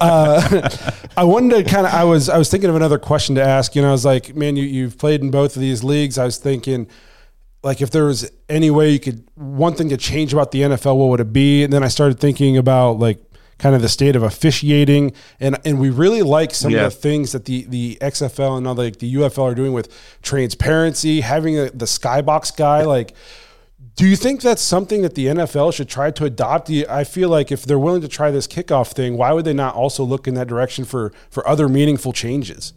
uh, I wanted to kind of. I was. I was thinking of another question to ask. You know, I was like, man, you you've played in both of these leagues. I was thinking, like, if there was any way you could one thing to change about the N F L, what would it be? And then I started thinking about like kind of the state of officiating, and and we really like some Yeah. of the things that the the X F L and now like the U F L are doing with transparency, having a, the skybox guy. Like, do you think that's something that the N F L should try to adopt? Do you, I feel like if they're willing to try this kickoff thing, why would they not also look in that direction for for other meaningful changes?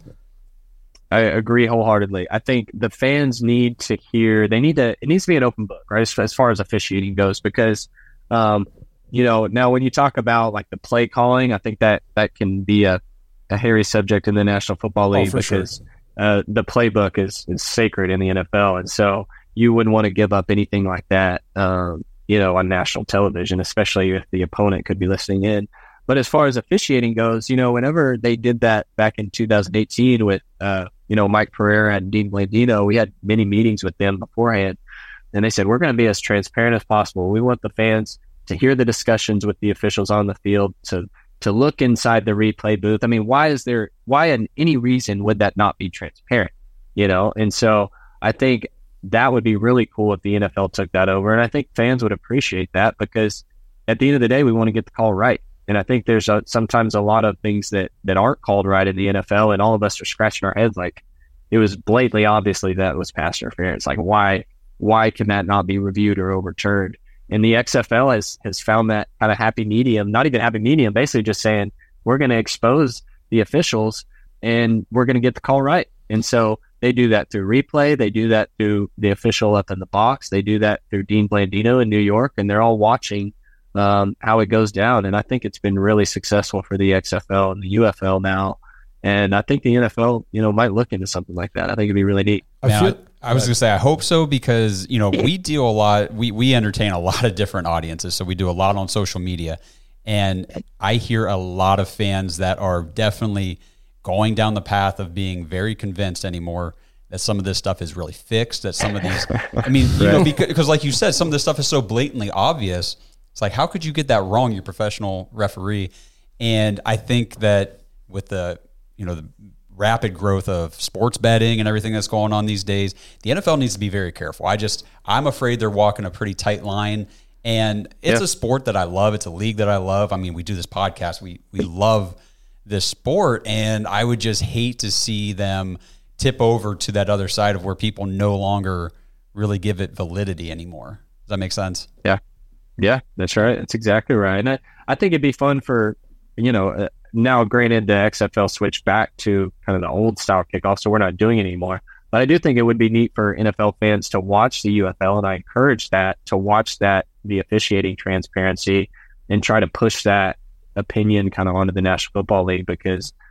I agree wholeheartedly. I think the fans need to hear, they need to, it needs to be an open book, right? As, as far as officiating goes, because, um, you know, now when you talk about like the play calling, I think that that can be a, a hairy subject in the National Football League Oh, for because sure. uh, the playbook is, is sacred in the N F L. And so you wouldn't want to give up anything like that, um, you know, on national television, especially if the opponent could be listening in. But as far as officiating goes, you know, whenever they did that back in two thousand eighteen with, uh, you know, Mike Pereira and Dean Blandino, we had many meetings with them beforehand. And they said, we're going to be as transparent as possible. We want the fans to hear the discussions with the officials on the field, to to look inside the replay booth. I mean, why is there, why in any reason would that not be transparent? You know? And so I think that would be really cool if the N F L took that over. And I think fans would appreciate that because at the end of the day, we want to get the call right. And I think there's a, sometimes a lot of things that, that aren't called right in the N F L, and all of us are scratching our heads like it was blatantly obviously that was pass interference. Like why why can that not be reviewed or overturned? And the X F L has has found that kind of happy medium, not even happy medium, basically just saying we're going to expose the officials and we're going to get the call right. And so they do that through replay. They do that through the official up in the box. They do that through Dean Blandino in New York, and they're all watching um, how it goes down. And I think it's been really successful for the X F L and the U F L now. And I think the N F L, you know, might look into something like that. I think it'd be really neat. I Man, feel, I, I was going to say, I hope so, because, you know, we deal a lot, we, we entertain a lot of different audiences. So we do a lot on social media, and I hear a lot of fans that are definitely going down the path of being very convinced anymore that some of this stuff is really fixed, that some of these, I mean, you know, because, because like you said, some of this stuff is so blatantly obvious. It's like, how could you get that wrong? You're a professional referee. And I think that with the, you know, the rapid growth of sports betting and everything that's going on these days, the N F L needs to be very careful. I just, I'm afraid they're walking a pretty tight line, and it's Yeah. a sport that I love. It's a league that I love. I mean, we do this podcast. We, we love this sport, and I would just hate to see them tip over to that other side of where people no longer really give it validity anymore. Does that make sense? Yeah. Yeah, that's right. That's exactly right. And I, I think it'd be fun for, you know, uh, now granted the X F L switched back to kind of the old style kickoff, so we're not doing it anymore. But I do think it would be neat for N F L fans to watch the U F L, and I encourage that, to watch that, the officiating transparency, and try to push that opinion kind of onto the National Football League, because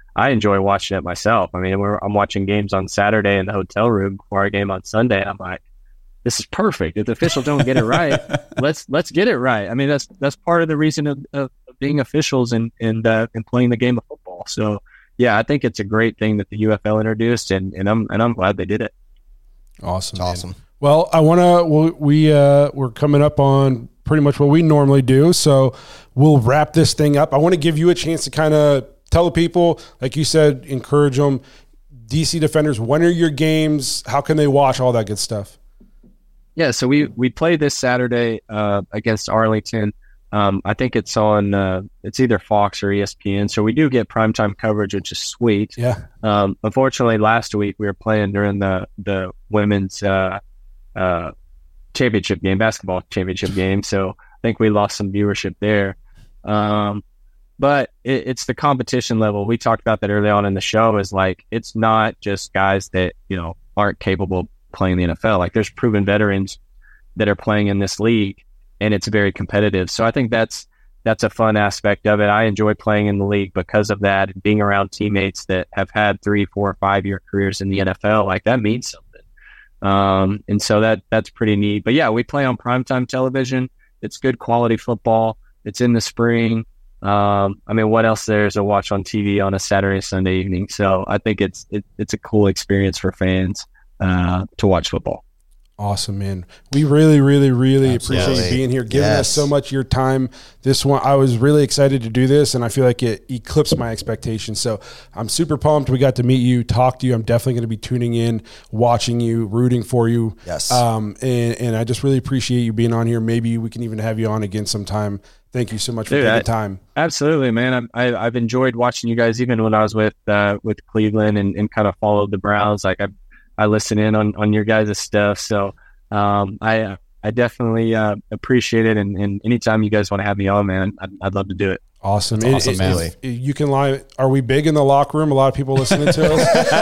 I enjoy watching it myself. I mean, we're, I'm watching games on Saturday in the hotel room before our game on Sunday. I'm like, this is perfect. If the officials don't get it right, let's let's get it right. I mean, that's that's part of the reason of, of being officials and and uh, and playing the game of football. So yeah, I think it's a great thing that the U F L introduced, and, and I'm and I'm glad they did it. Awesome, It's awesome. Well, I want to. We'll, we uh, we're coming up on pretty much what we normally do, so we'll wrap this thing up. I want to give you a chance to kind of tell the people, like you said, encourage them. D C Defenders, when are your games? How can they watch all that good stuff? Yeah, so we we play this Saturday uh, against Arlington. Um, I think it's on. Uh, it's either Fox or E S P N. So we do get primetime coverage, which is sweet. Yeah. Um, unfortunately, last week we were playing during the the women's uh, uh, championship game, basketball championship game. So I think we lost some viewership there. Um, but it, it's the competition level. We talked about that early on in the show. Is like it's not just guys that you know aren't capable of playing the N F L. Like there's proven veterans that are playing in this league, and it's very competitive. So I think that's that's a fun aspect of it. I enjoy playing in the league because of that, and being around teammates that have had three, four, five year careers in the N F L. Like that means something. Um, and so that that's pretty neat. But yeah, we play on primetime television. It's good quality football. It's in the spring. Um, I mean, what else there is to watch on T V on a Saturday, Sunday evening? So I think it's it, it's a cool experience for fans uh, to watch football. Awesome, man. We really, really, really Absolutely. appreciate you being here, giving Yes. us so much of your time. This one, I was really excited to do this, and I feel like it eclipsed my expectations. So I'm super pumped. We got to meet you, talk to you. I'm definitely going to be tuning in, watching you, rooting for you. Yes. Um, and, and I just really appreciate you being on here. Maybe we can even have you on again sometime. Thank you so much for Dude, taking I- time. Absolutely, man. I, I, I've enjoyed watching you guys, even when I was with uh, with Cleveland and, and kind of followed the Browns. Like I, I listen in on, on your guys' stuff. So um, I I definitely uh, appreciate it. And, and anytime you guys want to have me on, man, I'd, I'd love to do it. Awesome. That's awesome, man. if- if you can lie. Are we big in the locker room? A lot of people listening to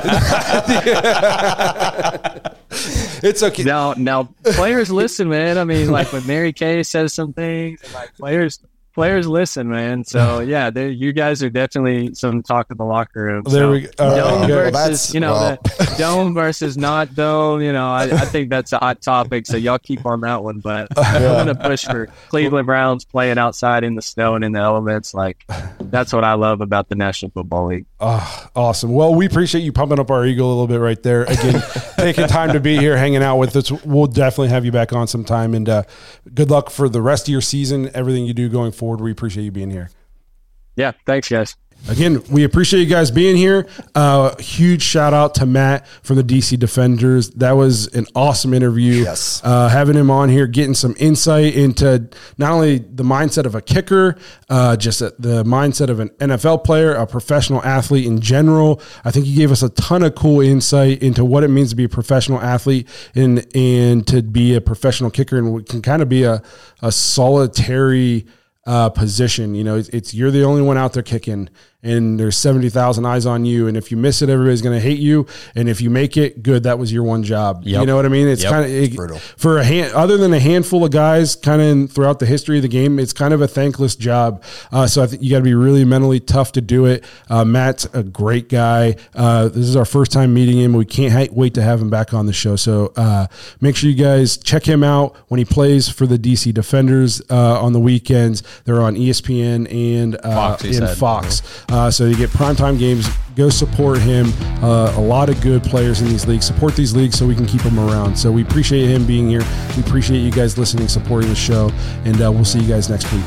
us. It's okay. Now, now players listen, man. I mean, like when Mary Kay says some things, and like players players listen, man. So yeah, they- you guys are definitely some talk in the locker room. There So, we go. All right, dome good. Well, versus that's- you know well. the dome versus not dome. You know, I, I think that's a hot topic. So y'all keep on that one. But I'm gonna push for Cleveland Browns playing outside in the snow and in the elements. Like that's what I love about the National Football League. Oh, awesome. Well, we appreciate you pumping up our ego a little bit right there. Again, taking time to be here, hanging out with us. We'll definitely have you back on sometime. And uh, good luck for the rest of your season, everything you do going forward. We appreciate you being here. Yeah, thanks, guys. Again, we appreciate you guys being here. Uh, huge shout out to Matt from the D C Defenders. That was an awesome interview. Yes. Uh, having him on here, getting some insight into not only the mindset of a kicker, uh, just the mindset of an N F L player, a professional athlete in general. I think he gave us a ton of cool insight into what it means to be a professional athlete and and to be a professional kicker, and can kind of be a, a solitary Uh, position. You know, it's, it's you're the only one out there kicking, and there's seventy thousand eyes on you. And if you miss it, everybody's going to hate you. And if you make it, good, that was your one job. Yep. You know what I mean? It's Yep. kind of it, brutal. for a hand, other than a handful of guys kind of throughout the history of the game. It's kind of a thankless job. Uh, so I think you got to be really mentally tough to do it. Uh, Matt's a great guy. Uh, this is our first time meeting him. We can't ha- wait to have him back on the show. So uh, make sure you guys check him out when he plays for the D C Defenders uh, on the weekends. They're on E S P N and uh, Fox, he and said. Fox. Uh, so you get primetime games. Go support him. Uh, a lot of good players in these leagues. Support these leagues so we can keep them around. So we appreciate him being here. We appreciate you guys listening, supporting the show, and uh, we'll see you guys next week.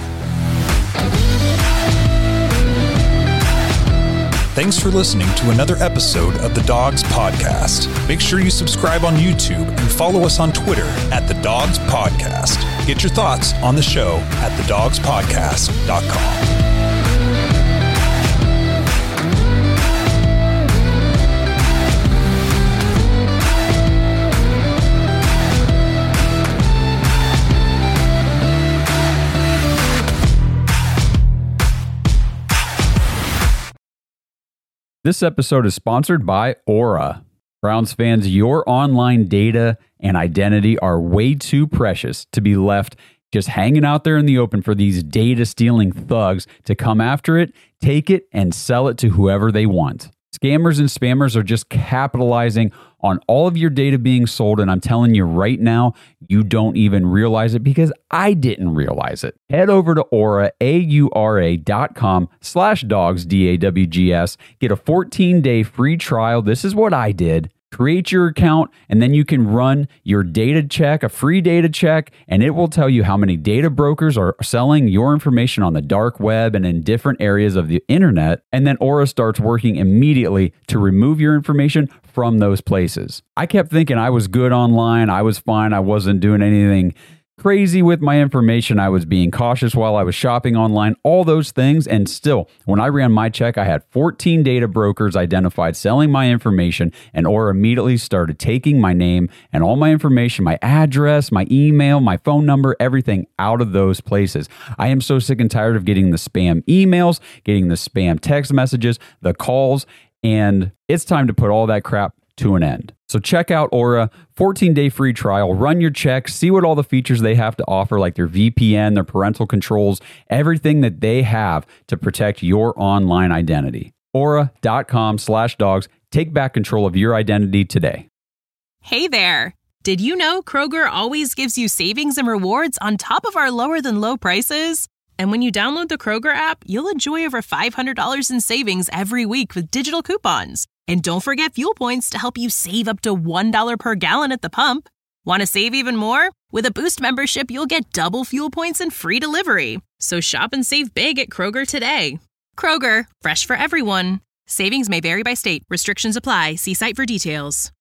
Thanks for listening to another episode of the Dogs Podcast. Make sure you subscribe on YouTube and follow us on Twitter at the Dogs Podcast. Get your thoughts on the show at the dogs podcast dot com. This episode is sponsored by Aura. Browns fans, your online data and identity are way too precious to be left just hanging out there in the open for these data stealing thugs to come after it, take it, and sell it to whoever they want. Scammers and spammers are just capitalizing on all of your data being sold, and I'm telling you right now, you don't even realize it because I didn't realize it. Head over to Aura, A U R A dot com slash dogs, D A W G S. Get a fourteen-day free trial. This is what I did. Create your account, and then you can run your data check, a free data check, and it will tell you how many data brokers are selling your information on the dark web and in different areas of the internet. And then Aura starts working immediately to remove your information from those places. I kept thinking I was good online. I was fine. I wasn't doing anything crazy with my information. I was being cautious while I was shopping online, all those things. And still, when I ran my check, I had fourteen data brokers identified selling my information, and Aura immediately started taking my name and all my information, my address, my email, my phone number, everything out of those places. I am so sick and tired of getting the spam emails, getting the spam text messages, the calls, and it's time to put all that crap to an end. So check out Aura, fourteen-day free trial, run your check, see what all the features they have to offer, like their V P N, their parental controls, everything that they have to protect your online identity. Aura.com slash dogs. Take back control of your identity today. Hey there. Did you know Kroger always gives you savings and rewards on top of our lower than low prices? And when you download the Kroger app, you'll enjoy over five hundred dollars in savings every week with digital coupons. And don't forget fuel points to help you save up to one dollar per gallon at the pump. Want to save even more? With a Boost membership, you'll get double fuel points and free delivery. So shop and save big at Kroger today. Kroger, fresh for everyone. Savings may vary by state. Restrictions apply. See site for details.